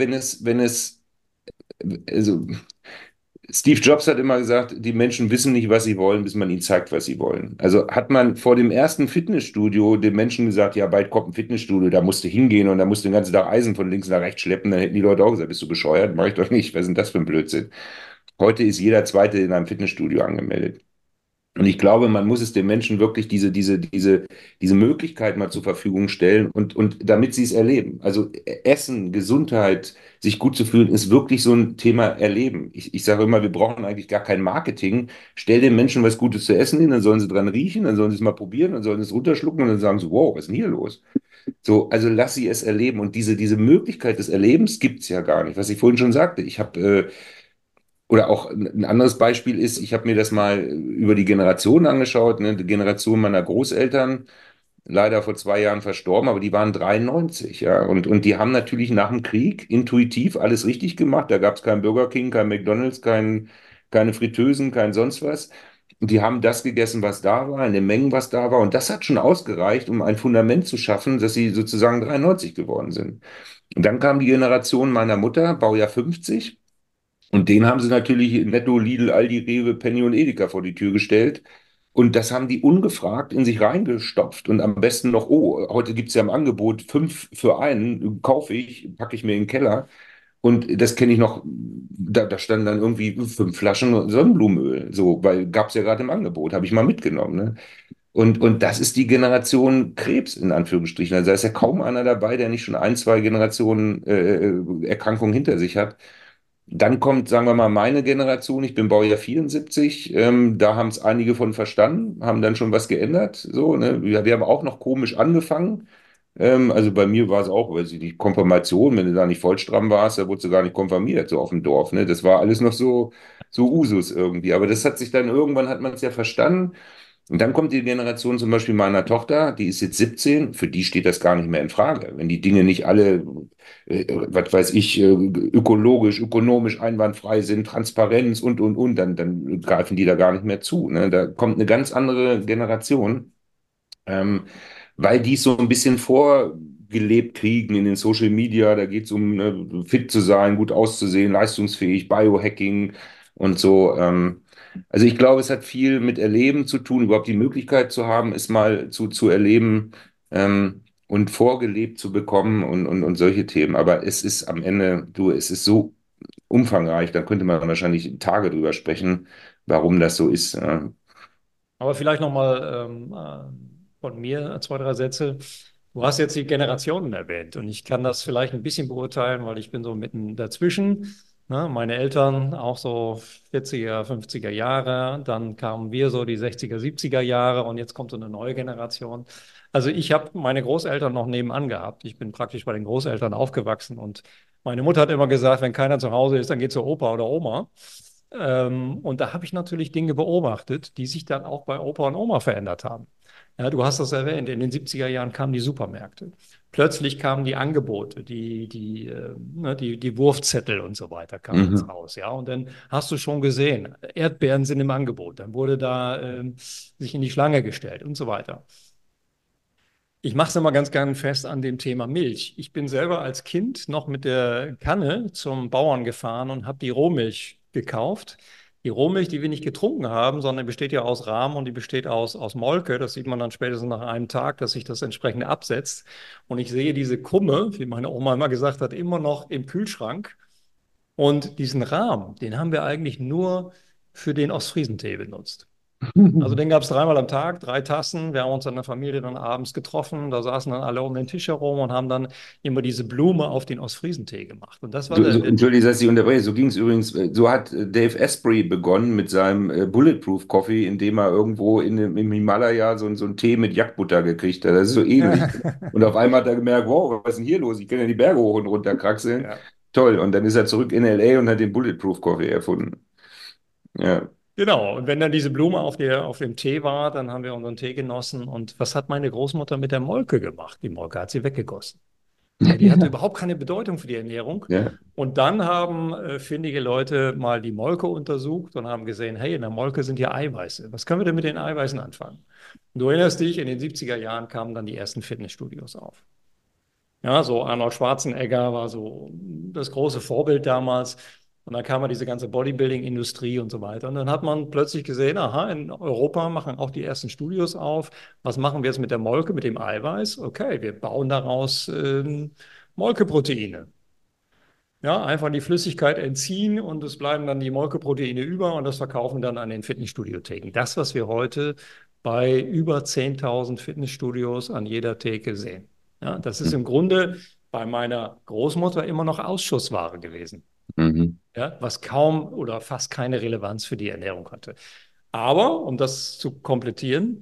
S4: also Steve Jobs hat immer gesagt, die Menschen wissen nicht, was sie wollen, bis man ihnen zeigt, was sie wollen. Also hat man vor dem ersten Fitnessstudio den Menschen gesagt, ja, bald kommt ein Fitnessstudio, da musst du hingehen und da musst du den ganzen Tag Eisen von links nach rechts schleppen, dann hätten die Leute auch gesagt, bist du bescheuert? Mach ich doch nicht. Was ist denn das für ein Blödsinn? Heute ist jeder Zweite in einem Fitnessstudio angemeldet. Und ich glaube, man muss es den Menschen wirklich diese Möglichkeit mal zur Verfügung stellen und damit sie es erleben. Also Essen, Gesundheit, sich gut zu fühlen, ist wirklich so ein Thema Erleben. Ich sage immer, wir brauchen eigentlich gar kein Marketing. Stell den Menschen was Gutes zu essen hin, dann sollen sie dran riechen, dann sollen sie es mal probieren, dann sollen sie es runterschlucken und dann sagen sie, wow, was ist denn hier los? So, also lass sie es erleben. Und diese Möglichkeit des Erlebens gibt es ja gar nicht. Was ich vorhin schon sagte, ich habe oder auch ein anderes Beispiel ist, ich habe mir das mal über die Generationen angeschaut, ne? Die Generation meiner Großeltern, leider vor 2 Jahren verstorben, aber die waren 93, ja. Und die haben natürlich nach dem Krieg intuitiv alles richtig gemacht. Da gab es kein Burger King, kein McDonald's, keine Fritteusen, kein sonst was. Und die haben das gegessen, was da war, in den Mengen, was da war. Und das hat schon ausgereicht, um ein Fundament zu schaffen, dass sie sozusagen 93 geworden sind. Und dann kam die Generation meiner Mutter, Baujahr 50. Und den haben sie natürlich Netto, Lidl, Aldi, Rewe, Penny und Edeka vor die Tür gestellt. Und das haben die ungefragt in sich reingestopft. Und am besten noch, oh, heute gibt es ja im Angebot 5 für 1, kaufe ich, packe ich mir in den Keller. Und das kenne ich noch, da standen dann irgendwie 5 Flaschen Sonnenblumenöl, so, weil gab es ja gerade im Angebot, habe ich mal mitgenommen. Ne? Und das ist die Generation Krebs in Anführungsstrichen. Also da ist ja kaum einer dabei, der nicht schon ein, zwei Generationen Erkrankungen hinter sich hat. Dann kommt, sagen wir mal, meine Generation, ich bin Baujahr 74, da haben es einige von verstanden, haben dann schon was geändert. So, ne? Wir haben auch noch komisch angefangen. Also bei mir war es auch, weiß ich nicht, Konfirmation, wenn du da nicht voll stramm warst, da wurdest du gar nicht konfirmiert, so auf dem Dorf. Ne? Das war alles noch so Usus irgendwie. Aber das hat sich dann irgendwann, hat man es ja verstanden. Und dann kommt die Generation zum Beispiel meiner Tochter, die ist jetzt 17, für die steht das gar nicht mehr in Frage. Wenn die Dinge nicht alle, was weiß ich, ökologisch, ökonomisch einwandfrei sind, Transparenz und, dann greifen die da gar nicht mehr zu. Ne? Da kommt eine ganz andere Generation, ähm, weil die es so ein bisschen vorgelebt kriegen in den Social Media. Da geht es um fit zu sein, gut auszusehen, leistungsfähig, Biohacking und so. Also ich glaube, es hat viel mit Erleben zu tun, überhaupt die Möglichkeit zu haben, es mal zu erleben und vorgelebt zu bekommen und solche Themen. Aber es ist am Ende, du, es ist so umfangreich, da könnte man wahrscheinlich Tage drüber sprechen, warum das so ist. Ja.
S3: Aber vielleicht nochmal von mir zwei, drei Sätze. Du hast jetzt die Generationen erwähnt und ich kann das vielleicht ein bisschen beurteilen, weil ich bin so mitten dazwischen. Ne? Meine Eltern auch so 40er, 50er Jahre, dann kamen wir so die 60er, 70er Jahre und jetzt kommt so eine neue Generation. Also ich habe meine Großeltern noch nebenan gehabt. Ich bin praktisch bei den Großeltern aufgewachsen und meine Mutter hat immer gesagt, wenn keiner zu Hause ist, dann geht zur Opa oder Oma. Und da habe ich natürlich Dinge beobachtet, die sich dann auch bei Opa und Oma verändert haben. Ja, du hast das erwähnt, in den 70er Jahren kamen die Supermärkte. Plötzlich kamen die Angebote, die Wurfzettel und so weiter kamen ins
S4: Mhm.
S3: Haus. Ja, und dann hast du schon gesehen, Erdbeeren sind im Angebot. Dann wurde da sich in die Schlange gestellt und so weiter. Ich mache es immer ganz gern fest an dem Thema Milch. Ich bin selber als Kind noch mit der Kanne zum Bauern gefahren und habe die Rohmilch gekauft. Die Rohmilch, die wir nicht getrunken haben, sondern die besteht ja aus Rahm und die besteht aus Molke. Das sieht man dann spätestens nach einem Tag, dass sich das entsprechend absetzt. Und ich sehe diese Kumme, wie meine Oma immer gesagt hat, immer noch im Kühlschrank. Und diesen Rahm, den haben wir eigentlich nur für den Ostfriesentee benutzt. Also den gab es dreimal am Tag, 3 Tassen. Wir haben uns in der Familie dann abends getroffen. Da saßen dann alle um den Tisch herum und haben dann immer diese Blume auf den Ostfriesentee gemacht. Und das war
S4: Entschuldige, dass ich unterbreche. So ging es übrigens, so hat Dave Asprey begonnen mit seinem Bulletproof Coffee, indem er irgendwo im Himalaya so einen Tee mit Jackbutter gekriegt hat. Das ist so ähnlich. Und auf einmal hat er gemerkt, wow, was ist denn hier los? Ich kann ja die Berge hoch und runter kraxeln.
S3: ja.
S4: Toll. Und dann ist er zurück in LA und hat den Bulletproof Coffee erfunden. Ja.
S3: Genau, und wenn dann diese Blume auf dem Tee war, dann haben wir unseren Tee genossen. Und was hat meine Großmutter mit der Molke gemacht? Die Molke hat sie weggegossen. Ja, die hatte überhaupt keine Bedeutung für die Ernährung.
S4: Ja.
S3: Und dann haben findige Leute mal die Molke untersucht und haben gesehen, hey, in der Molke sind ja Eiweiße. Was können wir denn mit den Eiweißen anfangen? Und du erinnerst dich, in den 70er Jahren kamen dann die ersten Fitnessstudios auf. Ja, so Arnold Schwarzenegger war so das große Vorbild damals. Und dann kam ja diese ganze Bodybuilding-Industrie und so weiter. Und dann hat man plötzlich gesehen, aha, in Europa machen auch die ersten Studios auf. Was machen wir jetzt mit der Molke, mit dem Eiweiß? Okay, wir bauen daraus Molkeproteine. Ja, einfach die Flüssigkeit entziehen und es bleiben dann die Molkeproteine über und das verkaufen dann an den Fitnessstudio-Theken. Das, was wir heute bei über 10.000 Fitnessstudios an jeder Theke sehen. Ja, das ist im Grunde bei meiner Großmutter immer noch Ausschussware gewesen.
S4: Mhm.
S3: Ja, was kaum oder fast keine Relevanz für die Ernährung hatte. Aber, um das zu komplettieren,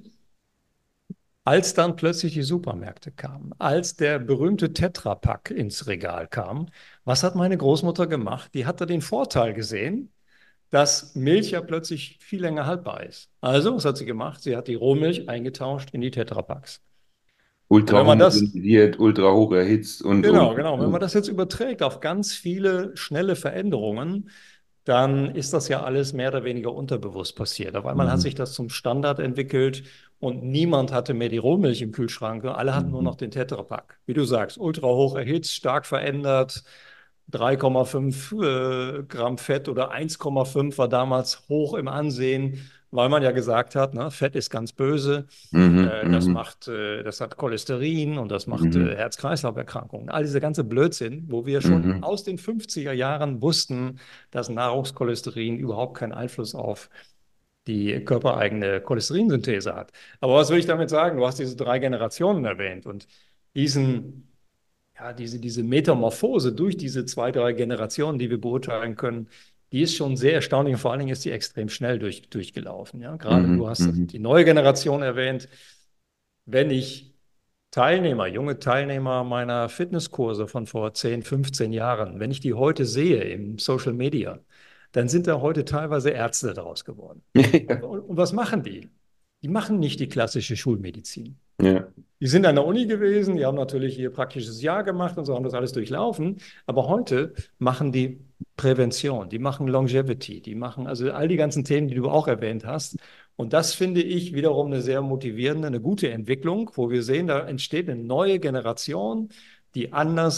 S3: als dann plötzlich die Supermärkte kamen, als der berühmte Tetra-Pak ins Regal kam, was hat meine Großmutter gemacht? Die hat da den Vorteil gesehen, dass Milch ja plötzlich viel länger haltbar ist. Also, was hat sie gemacht? Sie hat die Rohmilch eingetauscht in die Tetra-Paks. Und
S4: Ultra
S3: wenn man das
S4: homogenisiert, ultra hoch erhitzt und.
S3: Genau, genau. Wenn man das jetzt überträgt auf ganz viele schnelle Veränderungen, dann ist das ja alles mehr oder weniger unterbewusst passiert. Auf einmal hat sich
S4: Mhm.
S3: das zum Standard entwickelt und niemand hatte mehr die Rohmilch im Kühlschrank. Alle hatten nur noch
S4: Mhm.
S3: den Tetrapack. Wie du sagst, ultra hoch erhitzt, stark verändert. 3,5 Gramm Fett oder 1,5 war damals hoch im Ansehen, weil man ja gesagt hat, ne, Fett ist ganz böse.
S4: Mhm. Mhm.
S3: Das hat Cholesterin und das macht
S4: Mhm.
S3: Herz-Kreislauf-Erkrankungen. All dieser ganze Blödsinn, wo wir schon
S4: Mhm.
S3: aus den 50er Jahren wussten, dass Nahrungscholesterin überhaupt keinen Einfluss auf die körpereigene Cholesterinsynthese hat. Aber was will ich damit sagen? Du hast diese 3 Generationen erwähnt und diesen, diese Metamorphose durch diese 2, 3 Generationen, die wir beurteilen können, die ist schon sehr erstaunlich und vor allen Dingen ist die extrem schnell durchgelaufen. Ja? Gerade du
S4: Mhm.
S3: hast
S4: Mhm.
S3: die neue Generation erwähnt. Wenn ich junge Teilnehmer meiner Fitnesskurse von vor 10, 15 Jahren, wenn ich die heute sehe im Social Media, dann sind da heute teilweise Ärzte daraus geworden. Und was machen die? Die machen nicht die klassische Schulmedizin.
S4: Ja.
S3: Die sind an der Uni gewesen, die haben natürlich ihr praktisches Jahr gemacht und so haben das alles durchlaufen. Aber heute machen die Prävention, die machen Longevity, die machen also all die ganzen Themen, die du auch erwähnt hast. Und das finde ich wiederum eine sehr motivierende, eine gute Entwicklung, wo wir sehen, da entsteht eine neue Generation, die anders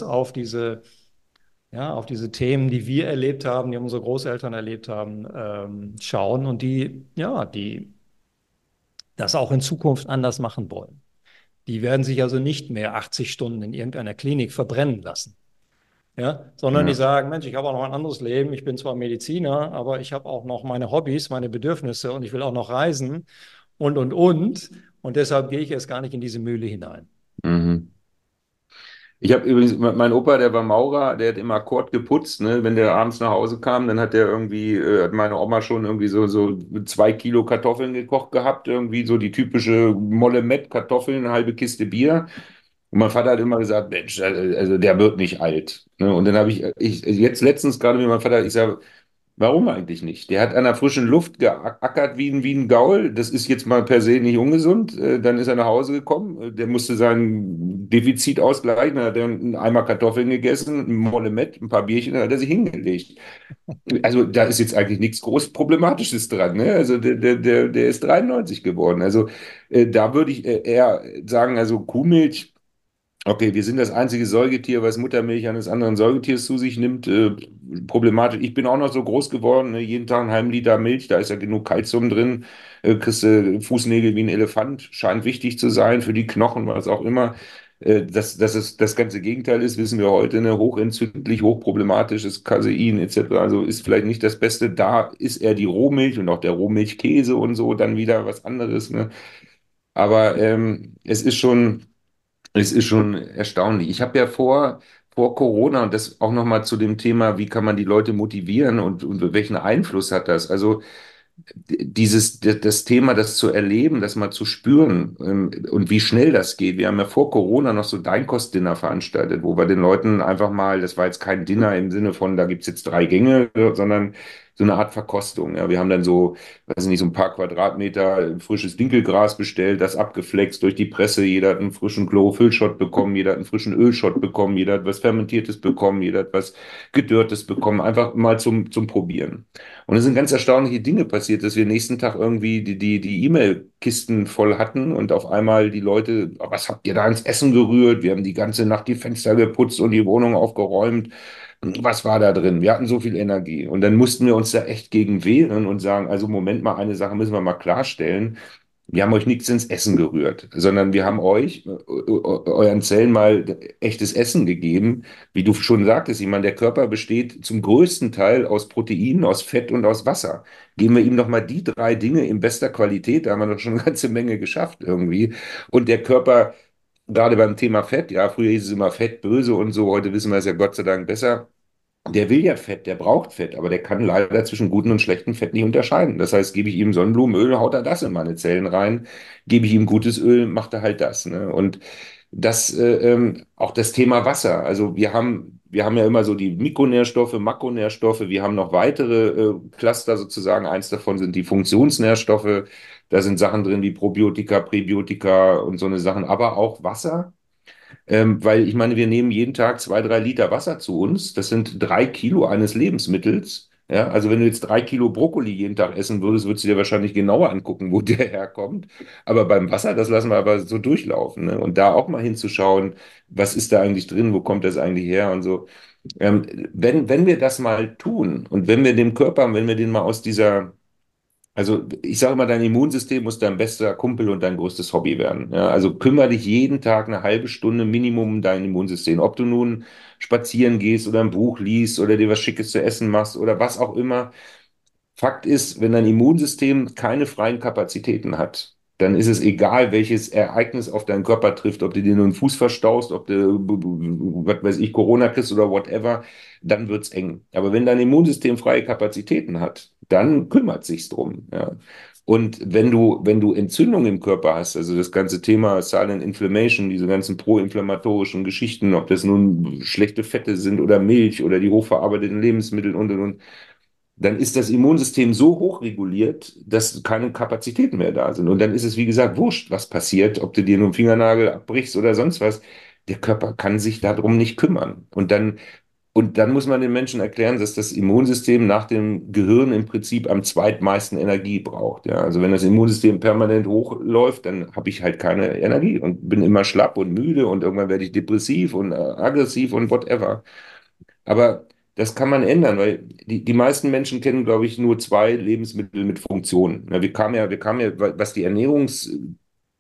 S3: auf diese Themen, die wir erlebt haben, die unsere Großeltern erlebt haben, schauen und die das auch in Zukunft anders machen wollen. Die werden sich also nicht mehr 80 Stunden in irgendeiner Klinik verbrennen lassen. Ja, sondern die
S4: Ja.
S3: sagen, Mensch, ich habe auch noch ein anderes Leben. Ich bin zwar Mediziner, aber ich habe auch noch meine Hobbys, meine Bedürfnisse und ich will auch noch reisen und. Und deshalb gehe ich erst gar nicht in diese Mühle hinein.
S4: Mhm. Ich habe übrigens, mein Opa, der war Maurer, der hat immer Akkord geputzt, ne? Wenn der abends nach Hause kam, dann hat der irgendwie, hat meine Oma schon irgendwie so 2 Kilo Kartoffeln gekocht gehabt, irgendwie so die typische Molle met Kartoffeln, eine halbe Kiste Bier. Und mein Vater hat immer gesagt, Mensch, also der wird nicht alt. Ne? Und dann habe ich jetzt letztens gerade mit meinem Vater, ich sage, Warum eigentlich nicht? Der hat an der frischen Luft geackert wie ein Gaul. Das ist jetzt mal per se nicht ungesund. Dann ist er nach Hause gekommen. Der musste sein Defizit ausgleichen. Dann hat er einen Eimer Kartoffeln gegessen, ein Molle ein paar Bierchen, dann hat er sich hingelegt. Also da ist jetzt eigentlich nichts groß Problematisches dran. Ne? Also der ist 93 geworden. Also da würde ich eher sagen, also Kuhmilch. Okay, wir sind das einzige Säugetier, was Muttermilch eines anderen Säugetiers zu sich nimmt. Problematisch. Ich bin auch noch so groß geworden, ne? Jeden Tag einen halben Liter Milch, da ist ja genug Kalzium drin. Kriegst du Fußnägel wie ein Elefant, scheint wichtig zu sein für die Knochen, was auch immer. Dass es das ganze Gegenteil ist, wissen wir heute, ne? Hochentzündlich, hochproblematisches Casein etc. Also ist vielleicht nicht das Beste. Da ist eher die Rohmilch und auch der Rohmilchkäse und so dann wieder was anderes. Ne? Aber es ist schon erstaunlich. Ich habe ja vor Corona und das auch nochmal zu dem Thema, wie kann man die Leute motivieren und welchen Einfluss hat das? Also das Thema, das zu erleben, das mal zu spüren und wie schnell das geht. Wir haben ja vor Corona noch so Dreinkostdinner veranstaltet, wo wir den Leuten einfach mal, das war jetzt kein Dinner im Sinne von, da gibt's jetzt 3 Gänge, sondern so eine Art Verkostung. Ja, wir haben dann so, weiß ich nicht, so ein paar Quadratmeter frisches Dinkelgras bestellt, das abgeflext durch die Presse. Jeder hat einen frischen Chlorophyll-Shot bekommen, jeder hat einen frischen Ölshot bekommen, jeder hat was Fermentiertes bekommen, jeder hat was Gedörrtes bekommen, einfach mal zum Probieren. Und es sind ganz erstaunliche Dinge passiert, dass wir nächsten Tag irgendwie die E-Mail-Kisten voll hatten und auf einmal die Leute, "Oh, was habt ihr da ins Essen gerührt? Wir haben die ganze Nacht die Fenster geputzt und die Wohnung aufgeräumt. Was war da drin? Wir hatten so viel Energie." Und dann mussten wir uns da echt gegen wehren und sagen, also Moment mal, eine Sache müssen wir mal klarstellen. Wir haben euch nichts ins Essen gerührt, sondern wir haben euch, euren Zellen mal echtes Essen gegeben. Wie du schon sagtest, ich meine, der Körper besteht zum größten Teil aus Proteinen, aus Fett und aus Wasser. Geben wir ihm doch mal die 3 Dinge in bester Qualität, da haben wir doch schon eine ganze Menge geschafft irgendwie. Und der Körper, gerade beim Thema Fett, ja, früher hieß es immer Fett böse und so, heute wissen wir es ja Gott sei Dank besser. Der will ja Fett, der braucht Fett, aber der kann leider zwischen gutem und schlechtem Fett nicht unterscheiden. Das heißt, gebe ich ihm Sonnenblumenöl, haut er das in meine Zellen rein. Gebe ich ihm gutes Öl, macht er halt das. Ne? Und auch das Thema Wasser. Also wir haben ja immer so die Mikronährstoffe, Makronährstoffe. Wir haben noch weitere Cluster sozusagen. Eins davon sind die Funktionsnährstoffe. Da sind Sachen drin wie Probiotika, Präbiotika und so eine Sachen, aber auch Wasser. Weil ich meine, wir nehmen jeden Tag 2, 3 Liter Wasser zu uns. Das sind 3 Kilo eines Lebensmittels. Ja, also wenn du jetzt 3 Kilo Brokkoli jeden Tag essen würdest, würdest du dir wahrscheinlich genauer angucken, wo der herkommt. Aber beim Wasser, das lassen wir aber so durchlaufen. Ne? Und da auch mal hinzuschauen, was ist da eigentlich drin, wo kommt das eigentlich her und so. Wenn wir das mal tun und wenn wir dem Körper, wenn wir den mal aus dieser also ich sage immer, dein Immunsystem muss dein bester Kumpel und dein größtes Hobby werden. Ja, also kümmere dich jeden Tag eine halbe Stunde Minimum um dein Immunsystem. Ob du nun spazieren gehst oder ein Buch liest oder dir was Schickes zu essen machst oder was auch immer. Fakt ist, wenn dein Immunsystem keine freien Kapazitäten hat, dann ist es egal, welches Ereignis auf deinen Körper trifft, ob du dir nur einen Fuß verstaust, ob du, was weiß ich, Corona kriegst oder whatever, dann wird's eng. Aber wenn dein Immunsystem freie Kapazitäten hat, dann kümmert sich's drum. Ja. Und wenn du Entzündung im Körper hast, also das ganze Thema Silent Inflammation, diese ganzen proinflammatorischen Geschichten, ob das nun schlechte Fette sind oder Milch oder die hochverarbeiteten Lebensmittel und, dann ist das Immunsystem so hochreguliert, dass keine Kapazitäten mehr da sind. Und dann ist es, wie gesagt, wurscht, was passiert, ob du dir nur einen Fingernagel abbrichst oder sonst was. Der Körper kann sich darum nicht kümmern. Und dann muss man den Menschen erklären, dass das Immunsystem nach dem Gehirn im Prinzip am zweitmeisten Energie braucht. Ja, also wenn das Immunsystem permanent hochläuft, dann habe ich halt keine Energie und bin immer schlapp und müde und irgendwann werde ich depressiv und aggressiv und whatever. Aber das kann man ändern, weil die meisten Menschen kennen, glaube ich, nur 2 Lebensmittel mit Funktionen. Ja, wir kamen ja, was die Ernährungsreise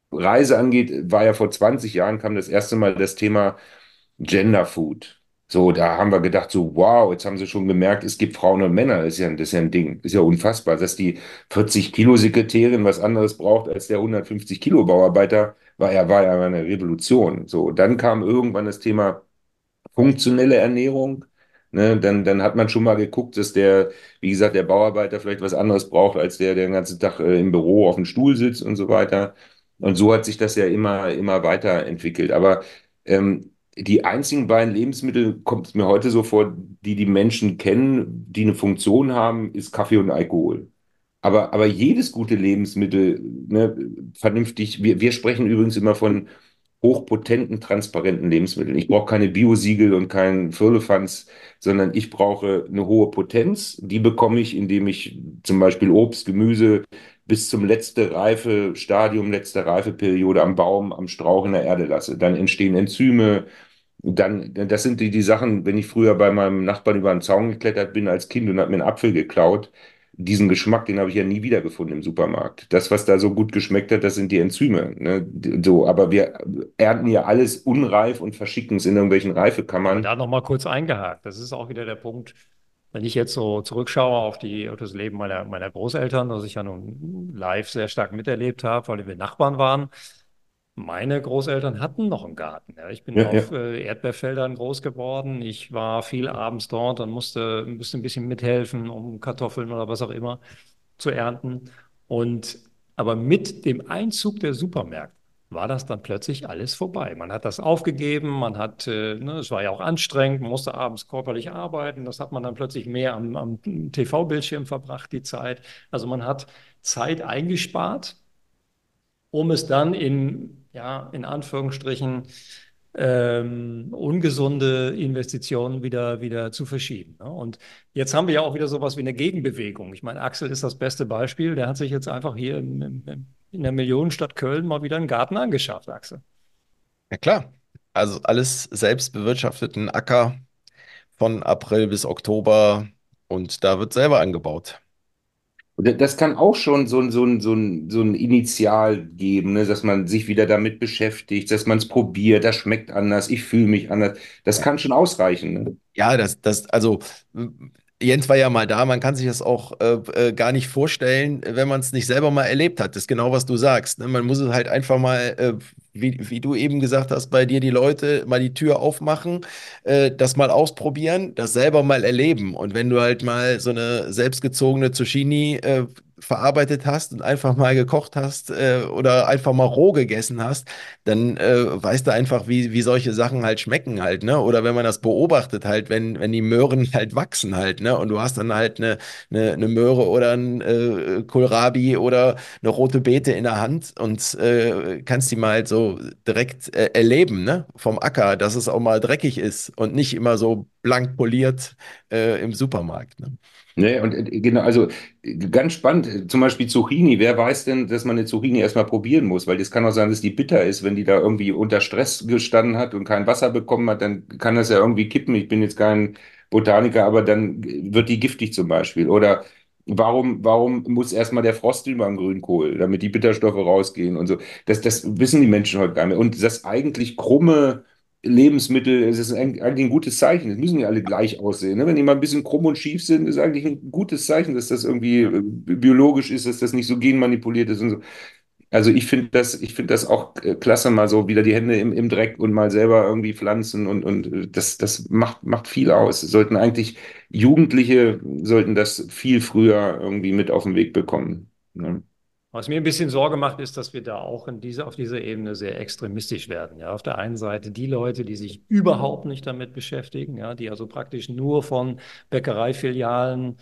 S4: angeht, war ja vor 20 Jahren kam das erste Mal das Thema Gender Food. So, da haben wir gedacht, so, wow, jetzt haben sie schon gemerkt, es gibt Frauen und Männer. Das ist ja ein Ding. Ist ja unfassbar, dass die 40 Kilo Sekretärin was anderes braucht als der 150 Kilo Bauarbeiter, war ja eine Revolution. So, dann kam irgendwann das Thema funktionelle Ernährung. Ne, dann hat man schon mal geguckt, dass wie gesagt, der Bauarbeiter vielleicht was anderes braucht, als der den ganzen Tag im Büro auf dem Stuhl sitzt und so weiter. Und so hat sich das ja immer weiterentwickelt. Aber die einzigen beiden Lebensmittel, kommt es mir heute so vor, die die Menschen kennen, die eine Funktion haben, ist Kaffee und Alkohol. Aber jedes gute Lebensmittel, ne, vernünftig, wir sprechen übrigens immer von hochpotenten, transparenten Lebensmitteln. Ich brauche keine Biosiegel und keinen Firlefanz, sondern ich brauche eine hohe Potenz. Die bekomme ich, indem ich zum Beispiel Obst, Gemüse bis zum letzte reife Stadium, letzte Reifeperiode am Baum, am Strauch in der Erde lasse. Dann entstehen Enzyme. Dann, das sind die Sachen, wenn ich früher bei meinem Nachbarn über einen Zaun geklettert bin als Kind und hat mir einen Apfel geklaut, diesen Geschmack, den habe ich ja nie wiedergefunden im Supermarkt. Das, was da so gut geschmeckt hat, das sind die Enzyme. Ne? So, aber wir ernten ja alles unreif und verschicken es in irgendwelchen
S3: Aber
S4: Reifekammern.
S3: da noch mal kurz eingehakt. Das ist auch wieder der Punkt, wenn ich jetzt so zurückschaue auf das Leben meiner Großeltern, das ich ja nun live sehr stark miterlebt habe, weil wir Nachbarn waren. Meine Großeltern hatten noch einen Garten. Ja. Ich bin
S4: Ja,
S3: auf
S4: ja.
S3: Erdbeerfeldern groß geworden. Ich war viel abends dort und musste ein bisschen mithelfen, um Kartoffeln oder was auch immer zu ernten. Und aber mit dem Einzug der Supermärkte war das dann plötzlich alles vorbei. Man hat das aufgegeben, es war ja auch anstrengend, man musste abends körperlich arbeiten. Das hat man dann plötzlich mehr am TV-Bildschirm verbracht, die Zeit. Also man hat Zeit eingespart, um es dann in Anführungsstrichen, ungesunde Investitionen wieder zu verschieben. Ne? Und jetzt haben wir ja auch wieder sowas wie eine Gegenbewegung. Ich meine, Axel ist das beste Beispiel. Der hat sich jetzt einfach hier in der Millionenstadt Köln mal wieder einen Garten angeschafft, Axel.
S2: Ja klar. Also alles selbst bewirtschafteten Acker von April bis Oktober und da wird selber angebaut.
S4: Und das kann auch schon so ein Initial geben, ne? Dass man sich wieder damit beschäftigt, dass man es probiert, das schmeckt anders, ich fühle mich anders. Das
S2: Ja.
S4: kann schon ausreichen. Ne?
S2: Ja, also Jens war ja mal da, man kann sich das auch gar nicht vorstellen, wenn man es nicht selber mal erlebt hat. Das ist genau, was du sagst. Ne? Man muss es halt einfach mal, wie du eben gesagt hast, bei dir die Leute mal die Tür aufmachen, das mal ausprobieren, das selber mal erleben. Und wenn du halt mal so eine selbstgezogene Zucchini verarbeitet hast und einfach mal gekocht hast oder einfach mal roh gegessen hast, dann weißt du einfach, wie solche Sachen halt schmecken halt, ne? Oder wenn man das beobachtet halt, wenn die Möhren halt wachsen halt, ne? Und du hast dann halt eine Möhre oder ein Kohlrabi oder eine rote Beete in der Hand und kannst die mal halt so direkt erleben, ne? Vom Acker, dass es auch mal dreckig ist und nicht immer so blank poliert im Supermarkt, ne?
S4: Ne, und genau, also ganz spannend, zum Beispiel Zucchini. Wer weiß denn, dass man eine Zucchini erstmal probieren muss? Weil das kann auch sein, dass die bitter ist, wenn die da irgendwie unter Stress gestanden hat und kein Wasser bekommen hat, dann kann das ja irgendwie kippen. Ich bin jetzt kein Botaniker, aber dann wird die giftig zum Beispiel. Oder warum muss erstmal der Frost über den Grünkohl, damit die Bitterstoffe rausgehen und so? Das wissen die Menschen heute gar nicht mehr. Und das eigentlich krumme Lebensmittel, es ist eigentlich ein gutes Zeichen. Es müssen ja alle gleich aussehen. Ne? Wenn die mal ein bisschen krumm und schief sind, ist eigentlich ein gutes Zeichen, dass das irgendwie biologisch ist, dass das nicht so genmanipuliert ist und so. Also ich finde das auch klasse, mal so wieder die Hände im Dreck und mal selber irgendwie pflanzen und das macht viel aus. Jugendliche sollten das viel früher irgendwie mit auf den Weg bekommen. Ne?
S3: Was mir ein bisschen Sorge macht, ist, dass wir da auch auf dieser Ebene sehr extremistisch werden. Ja, auf der einen Seite die Leute, die sich überhaupt nicht damit beschäftigen, ja, die also praktisch nur von Bäckereifilialen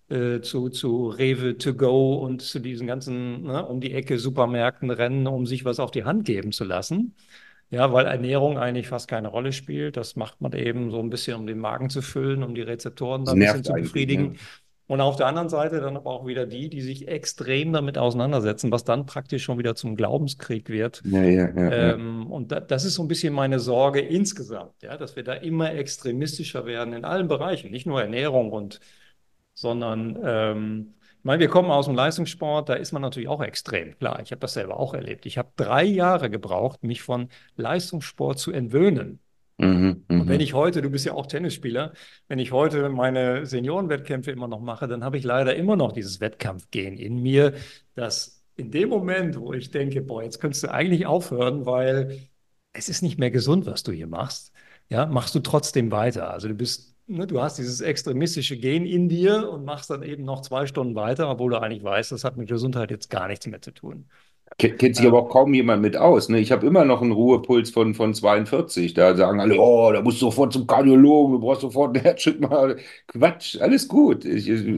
S3: zu Rewe to go und zu diesen ganzen, ne, um die Ecke Supermärkten rennen, um sich was auf die Hand geben zu lassen. Ja, weil Ernährung eigentlich fast keine Rolle spielt. Das macht man eben so ein bisschen, um den Magen zu füllen, um die Rezeptoren da
S4: Das
S3: ein bisschen
S4: nervt
S3: zu
S4: eigentlich,
S3: befriedigen.
S4: ne?
S3: Und auf der anderen Seite dann aber auch wieder die sich extrem damit auseinandersetzen, was dann praktisch schon wieder zum Glaubenskrieg wird.
S4: Ja, ja, ja, ja.
S3: Das ist so ein bisschen meine Sorge insgesamt, ja, dass wir da immer extremistischer werden in allen Bereichen, nicht nur Ernährung sondern ich meine, wir kommen aus dem Leistungssport, da ist man natürlich auch extrem. Klar, ich habe das selber auch erlebt. Ich habe 3 Jahre gebraucht, mich von Leistungssport zu entwöhnen.
S4: Mhm,
S3: Und wenn
S4: mhm.
S3: ich heute, du bist ja auch Tennisspieler, wenn ich heute meine Seniorenwettkämpfe immer noch mache, dann habe ich leider immer noch dieses Wettkampfgen in mir, dass in dem Moment, wo ich denke, boah, jetzt könntest du eigentlich aufhören, weil es ist nicht mehr gesund, was du hier machst, ja, machst du trotzdem weiter. Also du hast dieses extremistische Gen in dir und machst dann eben noch 2 Stunden weiter, obwohl du eigentlich weißt, das hat mit Gesundheit jetzt gar nichts mehr zu tun.
S4: Kennt sich aber auch kaum jemand mit aus. Ne? Ich habe immer noch einen Ruhepuls von 42. Da sagen alle, oh, da musst du sofort zum Kardiologen, du brauchst sofort einen Herzschritt mal. Quatsch, alles gut.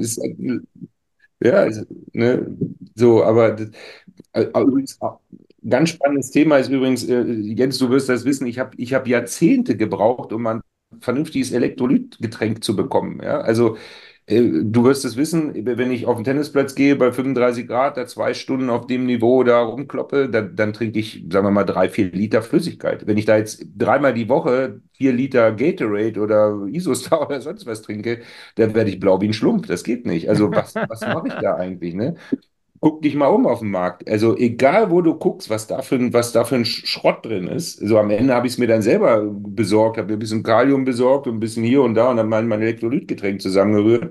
S4: Ja, ne, so, aber übrigens, ganz spannendes Thema ist übrigens, Jens, du wirst das wissen, ich hab Jahrzehnte gebraucht, um ein vernünftiges Elektrolytgetränk zu bekommen. Ja? Also du wirst es wissen, wenn ich auf den Tennisplatz gehe bei 35 Grad, da 2 Stunden auf dem Niveau da rumkloppe, dann trinke ich, sagen wir mal, 3, 4 Liter Flüssigkeit. Wenn ich da jetzt dreimal die Woche 4 Liter Gatorade oder Isostar oder sonst was trinke, dann werde ich blau wie ein Schlumpf. Das geht nicht. Also was mache ich da eigentlich, ne? Guck dich mal um auf dem Markt. Also egal, wo du guckst, was da für ein Schrott drin ist. So am Ende habe ich es mir dann selber besorgt, habe mir ein bisschen Kalium besorgt und ein bisschen hier und da und dann mein Elektrolytgetränk zusammengerührt.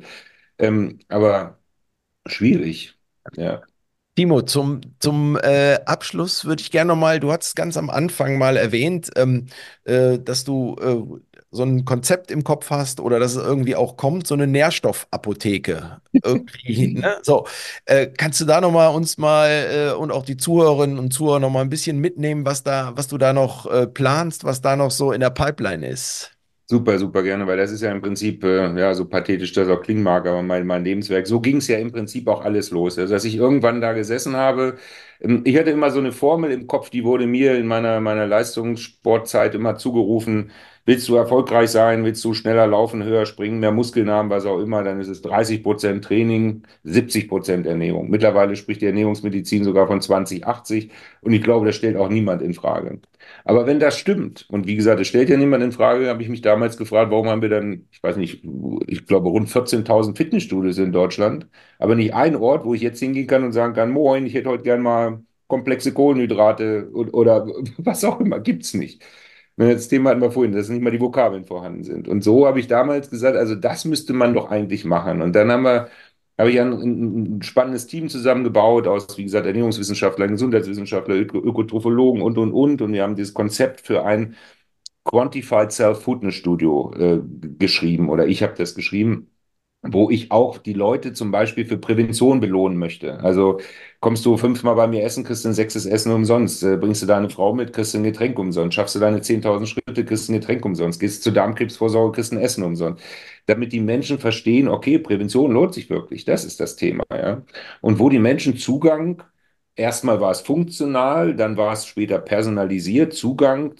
S4: Aber schwierig. Ja.
S2: Timo, zum Abschluss würde ich gerne nochmal, du hattest ganz am Anfang mal erwähnt, dass du so ein Konzept im Kopf hast oder dass es irgendwie auch kommt, so eine Nährstoffapotheke. Irgendwie, ne? So, kannst du da nochmal uns mal und auch die Zuhörerinnen und Zuhörer nochmal ein bisschen mitnehmen, was du da noch planst, was da noch so in der Pipeline ist?
S4: Super, super gerne, weil das ist ja im Prinzip, ja, so pathetisch das auch klingen mag, aber mein Lebenswerk, so ging es ja im Prinzip auch alles los. Also, dass ich irgendwann da gesessen habe, ich hatte immer so eine Formel im Kopf, die wurde mir in meiner Leistungssportzeit immer zugerufen. Willst du erfolgreich sein, willst du schneller laufen, höher springen, mehr Muskeln haben, was auch immer, dann ist es 30% Training, 70% Ernährung. Mittlerweile spricht die Ernährungsmedizin sogar von 20/80 und ich glaube, das stellt auch niemand in Frage. Aber wenn das stimmt, und wie gesagt, es stellt ja niemand in Frage, habe ich mich damals gefragt, warum haben wir dann, ich weiß nicht, ich glaube rund 14.000 Fitnessstudios in Deutschland, aber nicht einen Ort, wo ich jetzt hingehen kann und sagen kann, moin, ich hätte heute gern mal komplexe Kohlenhydrate oder was auch immer, gibt's nicht. Das Thema hatten wir vorhin, dass nicht mal die Vokabeln vorhanden sind. Und so habe ich damals gesagt, also das müsste man doch eigentlich machen. Und dann habe ich ein spannendes Team zusammengebaut aus, wie gesagt, Ernährungswissenschaftlern, Gesundheitswissenschaftler, Ökotrophologen und. Und wir haben dieses Konzept für ein Quantified Self-Fitness Studio geschrieben oder ich habe das geschrieben, wo ich auch die Leute zum Beispiel für Prävention belohnen möchte. Also kommst du 5-mal bei mir essen, kriegst du ein 6. Essen umsonst. Bringst du deine Frau mit, kriegst du ein Getränk umsonst. Schaffst du deine 10.000 Schritte, kriegst du ein Getränk umsonst. Gehst du zur Darmkrebsvorsorge, kriegst du ein Essen umsonst. Damit die Menschen verstehen, okay, Prävention lohnt sich wirklich. Das ist das Thema, ja. Und wo die Menschen Zugang, erstmal war es funktional, dann war es später personalisiert, Zugang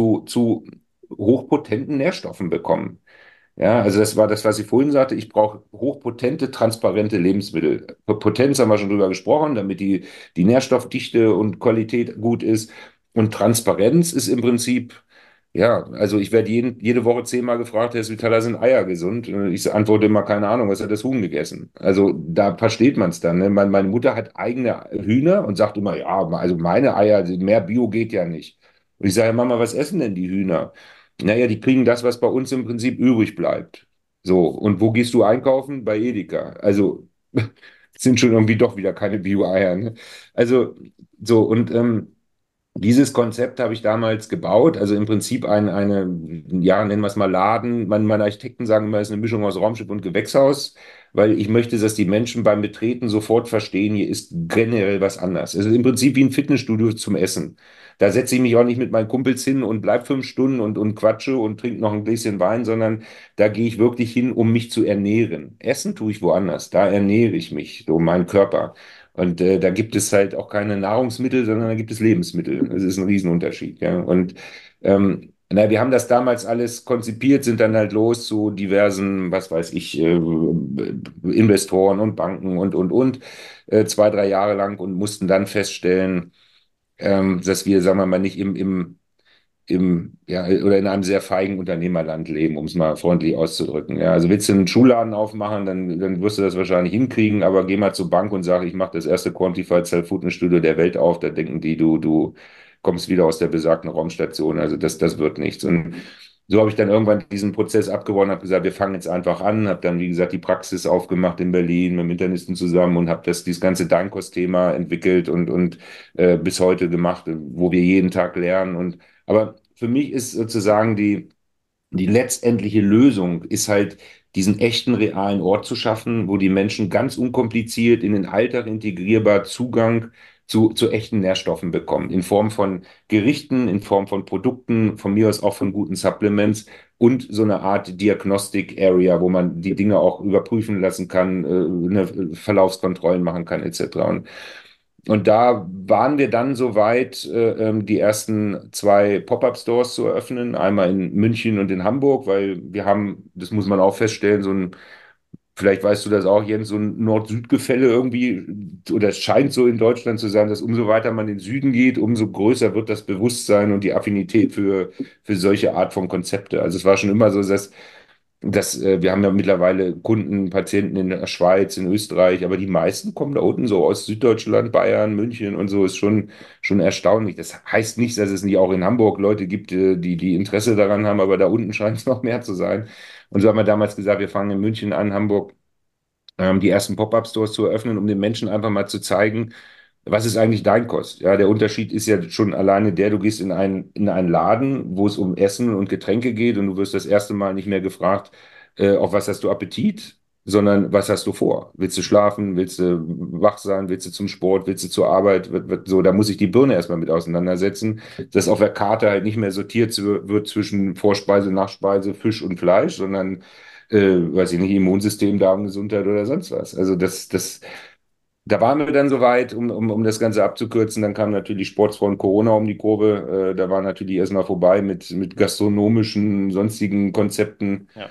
S4: zu hochpotenten Nährstoffen bekommen. Ja, also das war das, was ich vorhin sagte. Ich brauche hochpotente, transparente Lebensmittel. Potenz haben wir schon drüber gesprochen, damit die Nährstoffdichte und Qualität gut ist. Und Transparenz ist im Prinzip, ja, also ich werde jede Woche 10-mal gefragt, Herr Vitala, sind Eier gesund? Und ich antworte immer, keine Ahnung, was hat das Huhn gegessen? Also da versteht man es dann. Ne? Meine Mutter hat eigene Hühner und sagt immer, ja, also meine Eier, mehr Bio geht ja nicht. Und ich sage, Mama, was essen denn die Hühner? Naja, die kriegen das, was bei uns im Prinzip übrig bleibt. So, und wo gehst du einkaufen? Bei Edeka. Also sind schon irgendwie doch wieder keine Bio-Eier. Ne? Also so, und dieses Konzept habe ich damals gebaut, also im Prinzip ja, nennen wir es mal Laden. Meine Architekten sagen immer, es ist eine Mischung aus Raumschiff und Gewächshaus, weil ich möchte, dass die Menschen beim Betreten sofort verstehen, hier ist generell was anders. Es ist im Prinzip wie ein Fitnessstudio zum Essen. Da setze ich mich auch nicht mit meinen Kumpels hin und bleib 5 Stunden und quatsche und trinke noch ein Gläschen Wein, sondern da gehe ich wirklich hin, um mich zu ernähren. Essen tue ich woanders, da ernähre ich mich, so meinen Körper. Und da gibt es halt auch keine Nahrungsmittel, sondern da gibt es Lebensmittel. Das ist ein Riesenunterschied. Ja? Und wir haben das damals alles konzipiert, sind dann halt los zu diversen, was weiß ich, Investoren und Banken und, 2, 3 Jahre lang und mussten dann feststellen, dass wir, sagen wir mal, nicht ja, oder in einem sehr feigen Unternehmerland leben, um es mal freundlich auszudrücken. Ja, also willst du einen Schuhladen aufmachen, dann wirst du das wahrscheinlich hinkriegen, aber geh mal zur Bank und sag, ich mache das erste Quantified Self-Fitness Studio der Welt auf, da denken die, du kommst wieder aus der besagten Raumstation, also das wird nichts. Und so habe ich dann irgendwann diesen Prozess abgewonnen, habe gesagt, wir fangen jetzt einfach an, habe dann, wie gesagt, die Praxis aufgemacht in Berlin mit dem Internisten zusammen und habe dieses ganze Deinkostthema entwickelt und bis heute gemacht, wo wir jeden Tag lernen aber für mich ist sozusagen die letztendliche Lösung ist halt, diesen echten, realen Ort zu schaffen, wo die Menschen ganz unkompliziert in den Alltag integrierbar Zugang zu echten Nährstoffen bekommen. In Form von Gerichten, in Form von Produkten, von mir aus auch von guten Supplements und so eine Art Diagnostic-Area, wo man die Dinge auch überprüfen lassen kann, Verlaufskontrollen machen kann, etc. Und da waren wir dann soweit, die ersten 2 Pop-up-Stores zu eröffnen, einmal in München und in Hamburg, weil wir haben, das muss man auch feststellen, vielleicht weißt du das auch, Jens, so ein Nord-Süd-Gefälle irgendwie, oder es scheint so in Deutschland zu sein, dass umso weiter man in den Süden geht, umso größer wird das Bewusstsein und die Affinität für solche Art von Konzepte. Also es war schon immer so, dass wir haben ja mittlerweile Kunden, Patienten in der Schweiz, in Österreich, aber die meisten kommen da unten so aus Süddeutschland, Bayern, München und so, ist schon erstaunlich. Das heißt nicht, dass es nicht auch in Hamburg Leute gibt, die Interesse daran haben, aber da unten scheint es noch mehr zu sein. Und so haben wir damals gesagt, wir fangen in München an, Hamburg, die ersten Pop-up-Stores zu eröffnen, um den Menschen einfach mal zu zeigen, was ist eigentlich dein Kost? Ja, der Unterschied ist ja schon alleine der, du gehst in einen Laden, wo es um Essen und Getränke geht und du wirst das erste Mal nicht mehr gefragt, auf was hast du Appetit, sondern was hast du vor? Willst du schlafen? Willst du wach sein? Willst du zum Sport? Willst du zur Arbeit? So, da muss ich die Birne erstmal mit auseinandersetzen, dass auf der Karte halt nicht mehr sortiert wird zwischen Vorspeise, Nachspeise, Fisch und Fleisch, sondern weiß ich nicht, Immunsystem, Darmgesundheit oder sonst was. Also da waren wir dann soweit, um das Ganze abzukürzen. Dann kam natürlich Sportsfreund Corona um die Kurve. Da war natürlich erstmal vorbei mit gastronomischen, sonstigen Konzepten.
S3: Ja.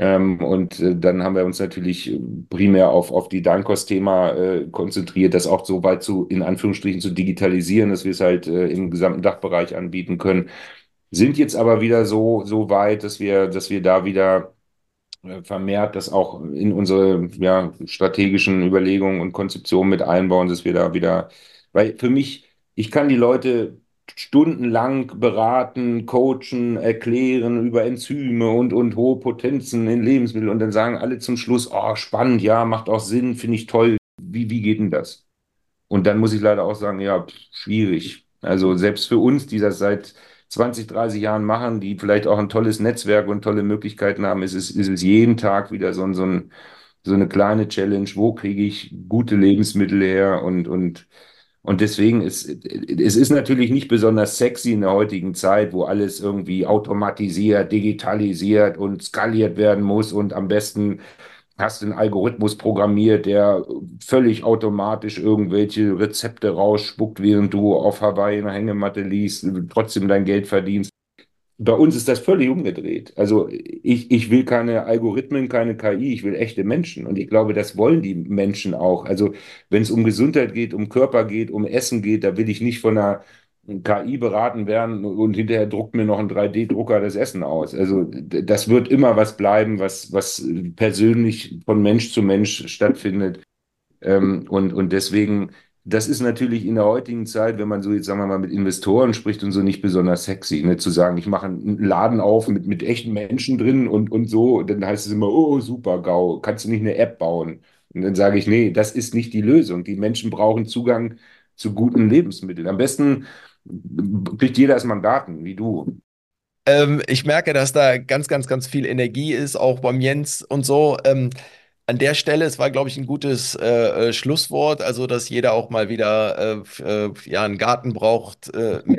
S4: Dann haben wir uns natürlich primär auf die Dankost-Thema konzentriert, das auch so weit in Anführungsstrichen zu digitalisieren, dass wir es halt im gesamten Dachbereich anbieten können. Sind jetzt aber wieder so weit, dass wir da wieder vermehrt das auch in unsere strategischen Überlegungen und Konzeptionen mit einbauen, dass wir da wieder, weil für mich, ich kann die Leute stundenlang beraten, coachen, erklären über Enzyme und hohe Potenzen in Lebensmitteln und dann sagen alle zum Schluss, oh, spannend, ja, macht auch Sinn, finde ich toll. Wie geht denn das? Und dann muss ich leider auch sagen, ja, schwierig. Also selbst für uns, die das seit 20, 30 Jahren machen, die vielleicht auch ein tolles Netzwerk und tolle Möglichkeiten haben, ist es jeden Tag wieder so eine kleine Challenge. Wo kriege ich gute Lebensmittel her? Und deswegen es ist natürlich nicht besonders sexy in der heutigen Zeit, wo alles irgendwie automatisiert, digitalisiert und skaliert werden muss und am besten hast einen Algorithmus programmiert, der völlig automatisch irgendwelche Rezepte rausspuckt, während du auf Hawaii in der Hängematte liegst, trotzdem dein Geld verdienst. Bei uns ist das völlig umgedreht. Also ich will keine Algorithmen, keine KI, ich will echte Menschen. Und ich glaube, das wollen die Menschen auch. Also wenn es um Gesundheit geht, um Körper geht, um Essen geht, da will ich nicht von einer KI beraten werden und hinterher druckt mir noch ein 3D-Drucker das Essen aus. Also das wird immer was bleiben, was persönlich von Mensch zu Mensch stattfindet. Und deswegen, das ist natürlich in der heutigen Zeit, wenn man so jetzt, sagen wir mal, mit Investoren spricht und so, nicht besonders sexy, ne? Zu sagen, ich mache einen Laden auf mit echten Menschen drin und so, dann heißt es immer, oh, super, GAU, kannst du nicht eine App bauen? Und dann sage ich, nee, das ist nicht die Lösung. Die Menschen brauchen Zugang zu guten Lebensmitteln. Am besten kriegt jeder erstmal einen Garten, wie du.
S2: Ich merke, dass da ganz, ganz, ganz viel Energie ist, auch beim Jens und so. An der Stelle, es war, glaube ich, ein gutes Schlusswort, also dass jeder auch mal wieder ja, einen Garten braucht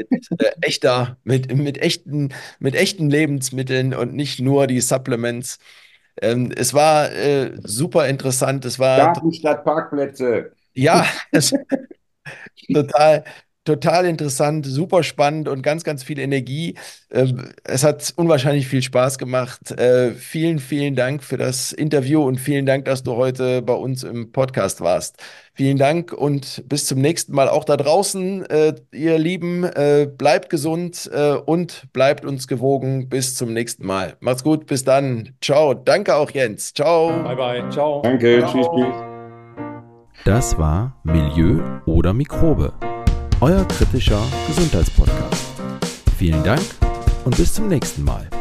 S2: mit echten Lebensmitteln und nicht nur die Supplements. Es war super interessant. Es war
S4: Garten statt Parkplätze.
S2: ja, total, total interessant, super spannend und ganz, ganz viel Energie. Es hat unwahrscheinlich viel Spaß gemacht. Vielen, vielen Dank für das Interview und vielen Dank, dass du heute bei uns im Podcast warst. Vielen Dank und bis zum nächsten Mal auch da draußen, ihr Lieben. Bleibt gesund und bleibt uns gewogen. Bis zum nächsten Mal. Macht's gut, bis dann. Ciao. Danke auch, Jens. Ciao.
S3: Bye, bye. Ciao.
S4: Danke, tschüss, tschüss.
S1: Das war Milieu oder Mikrobe, euer kritischer Gesundheitspodcast. Vielen Dank und bis zum nächsten Mal.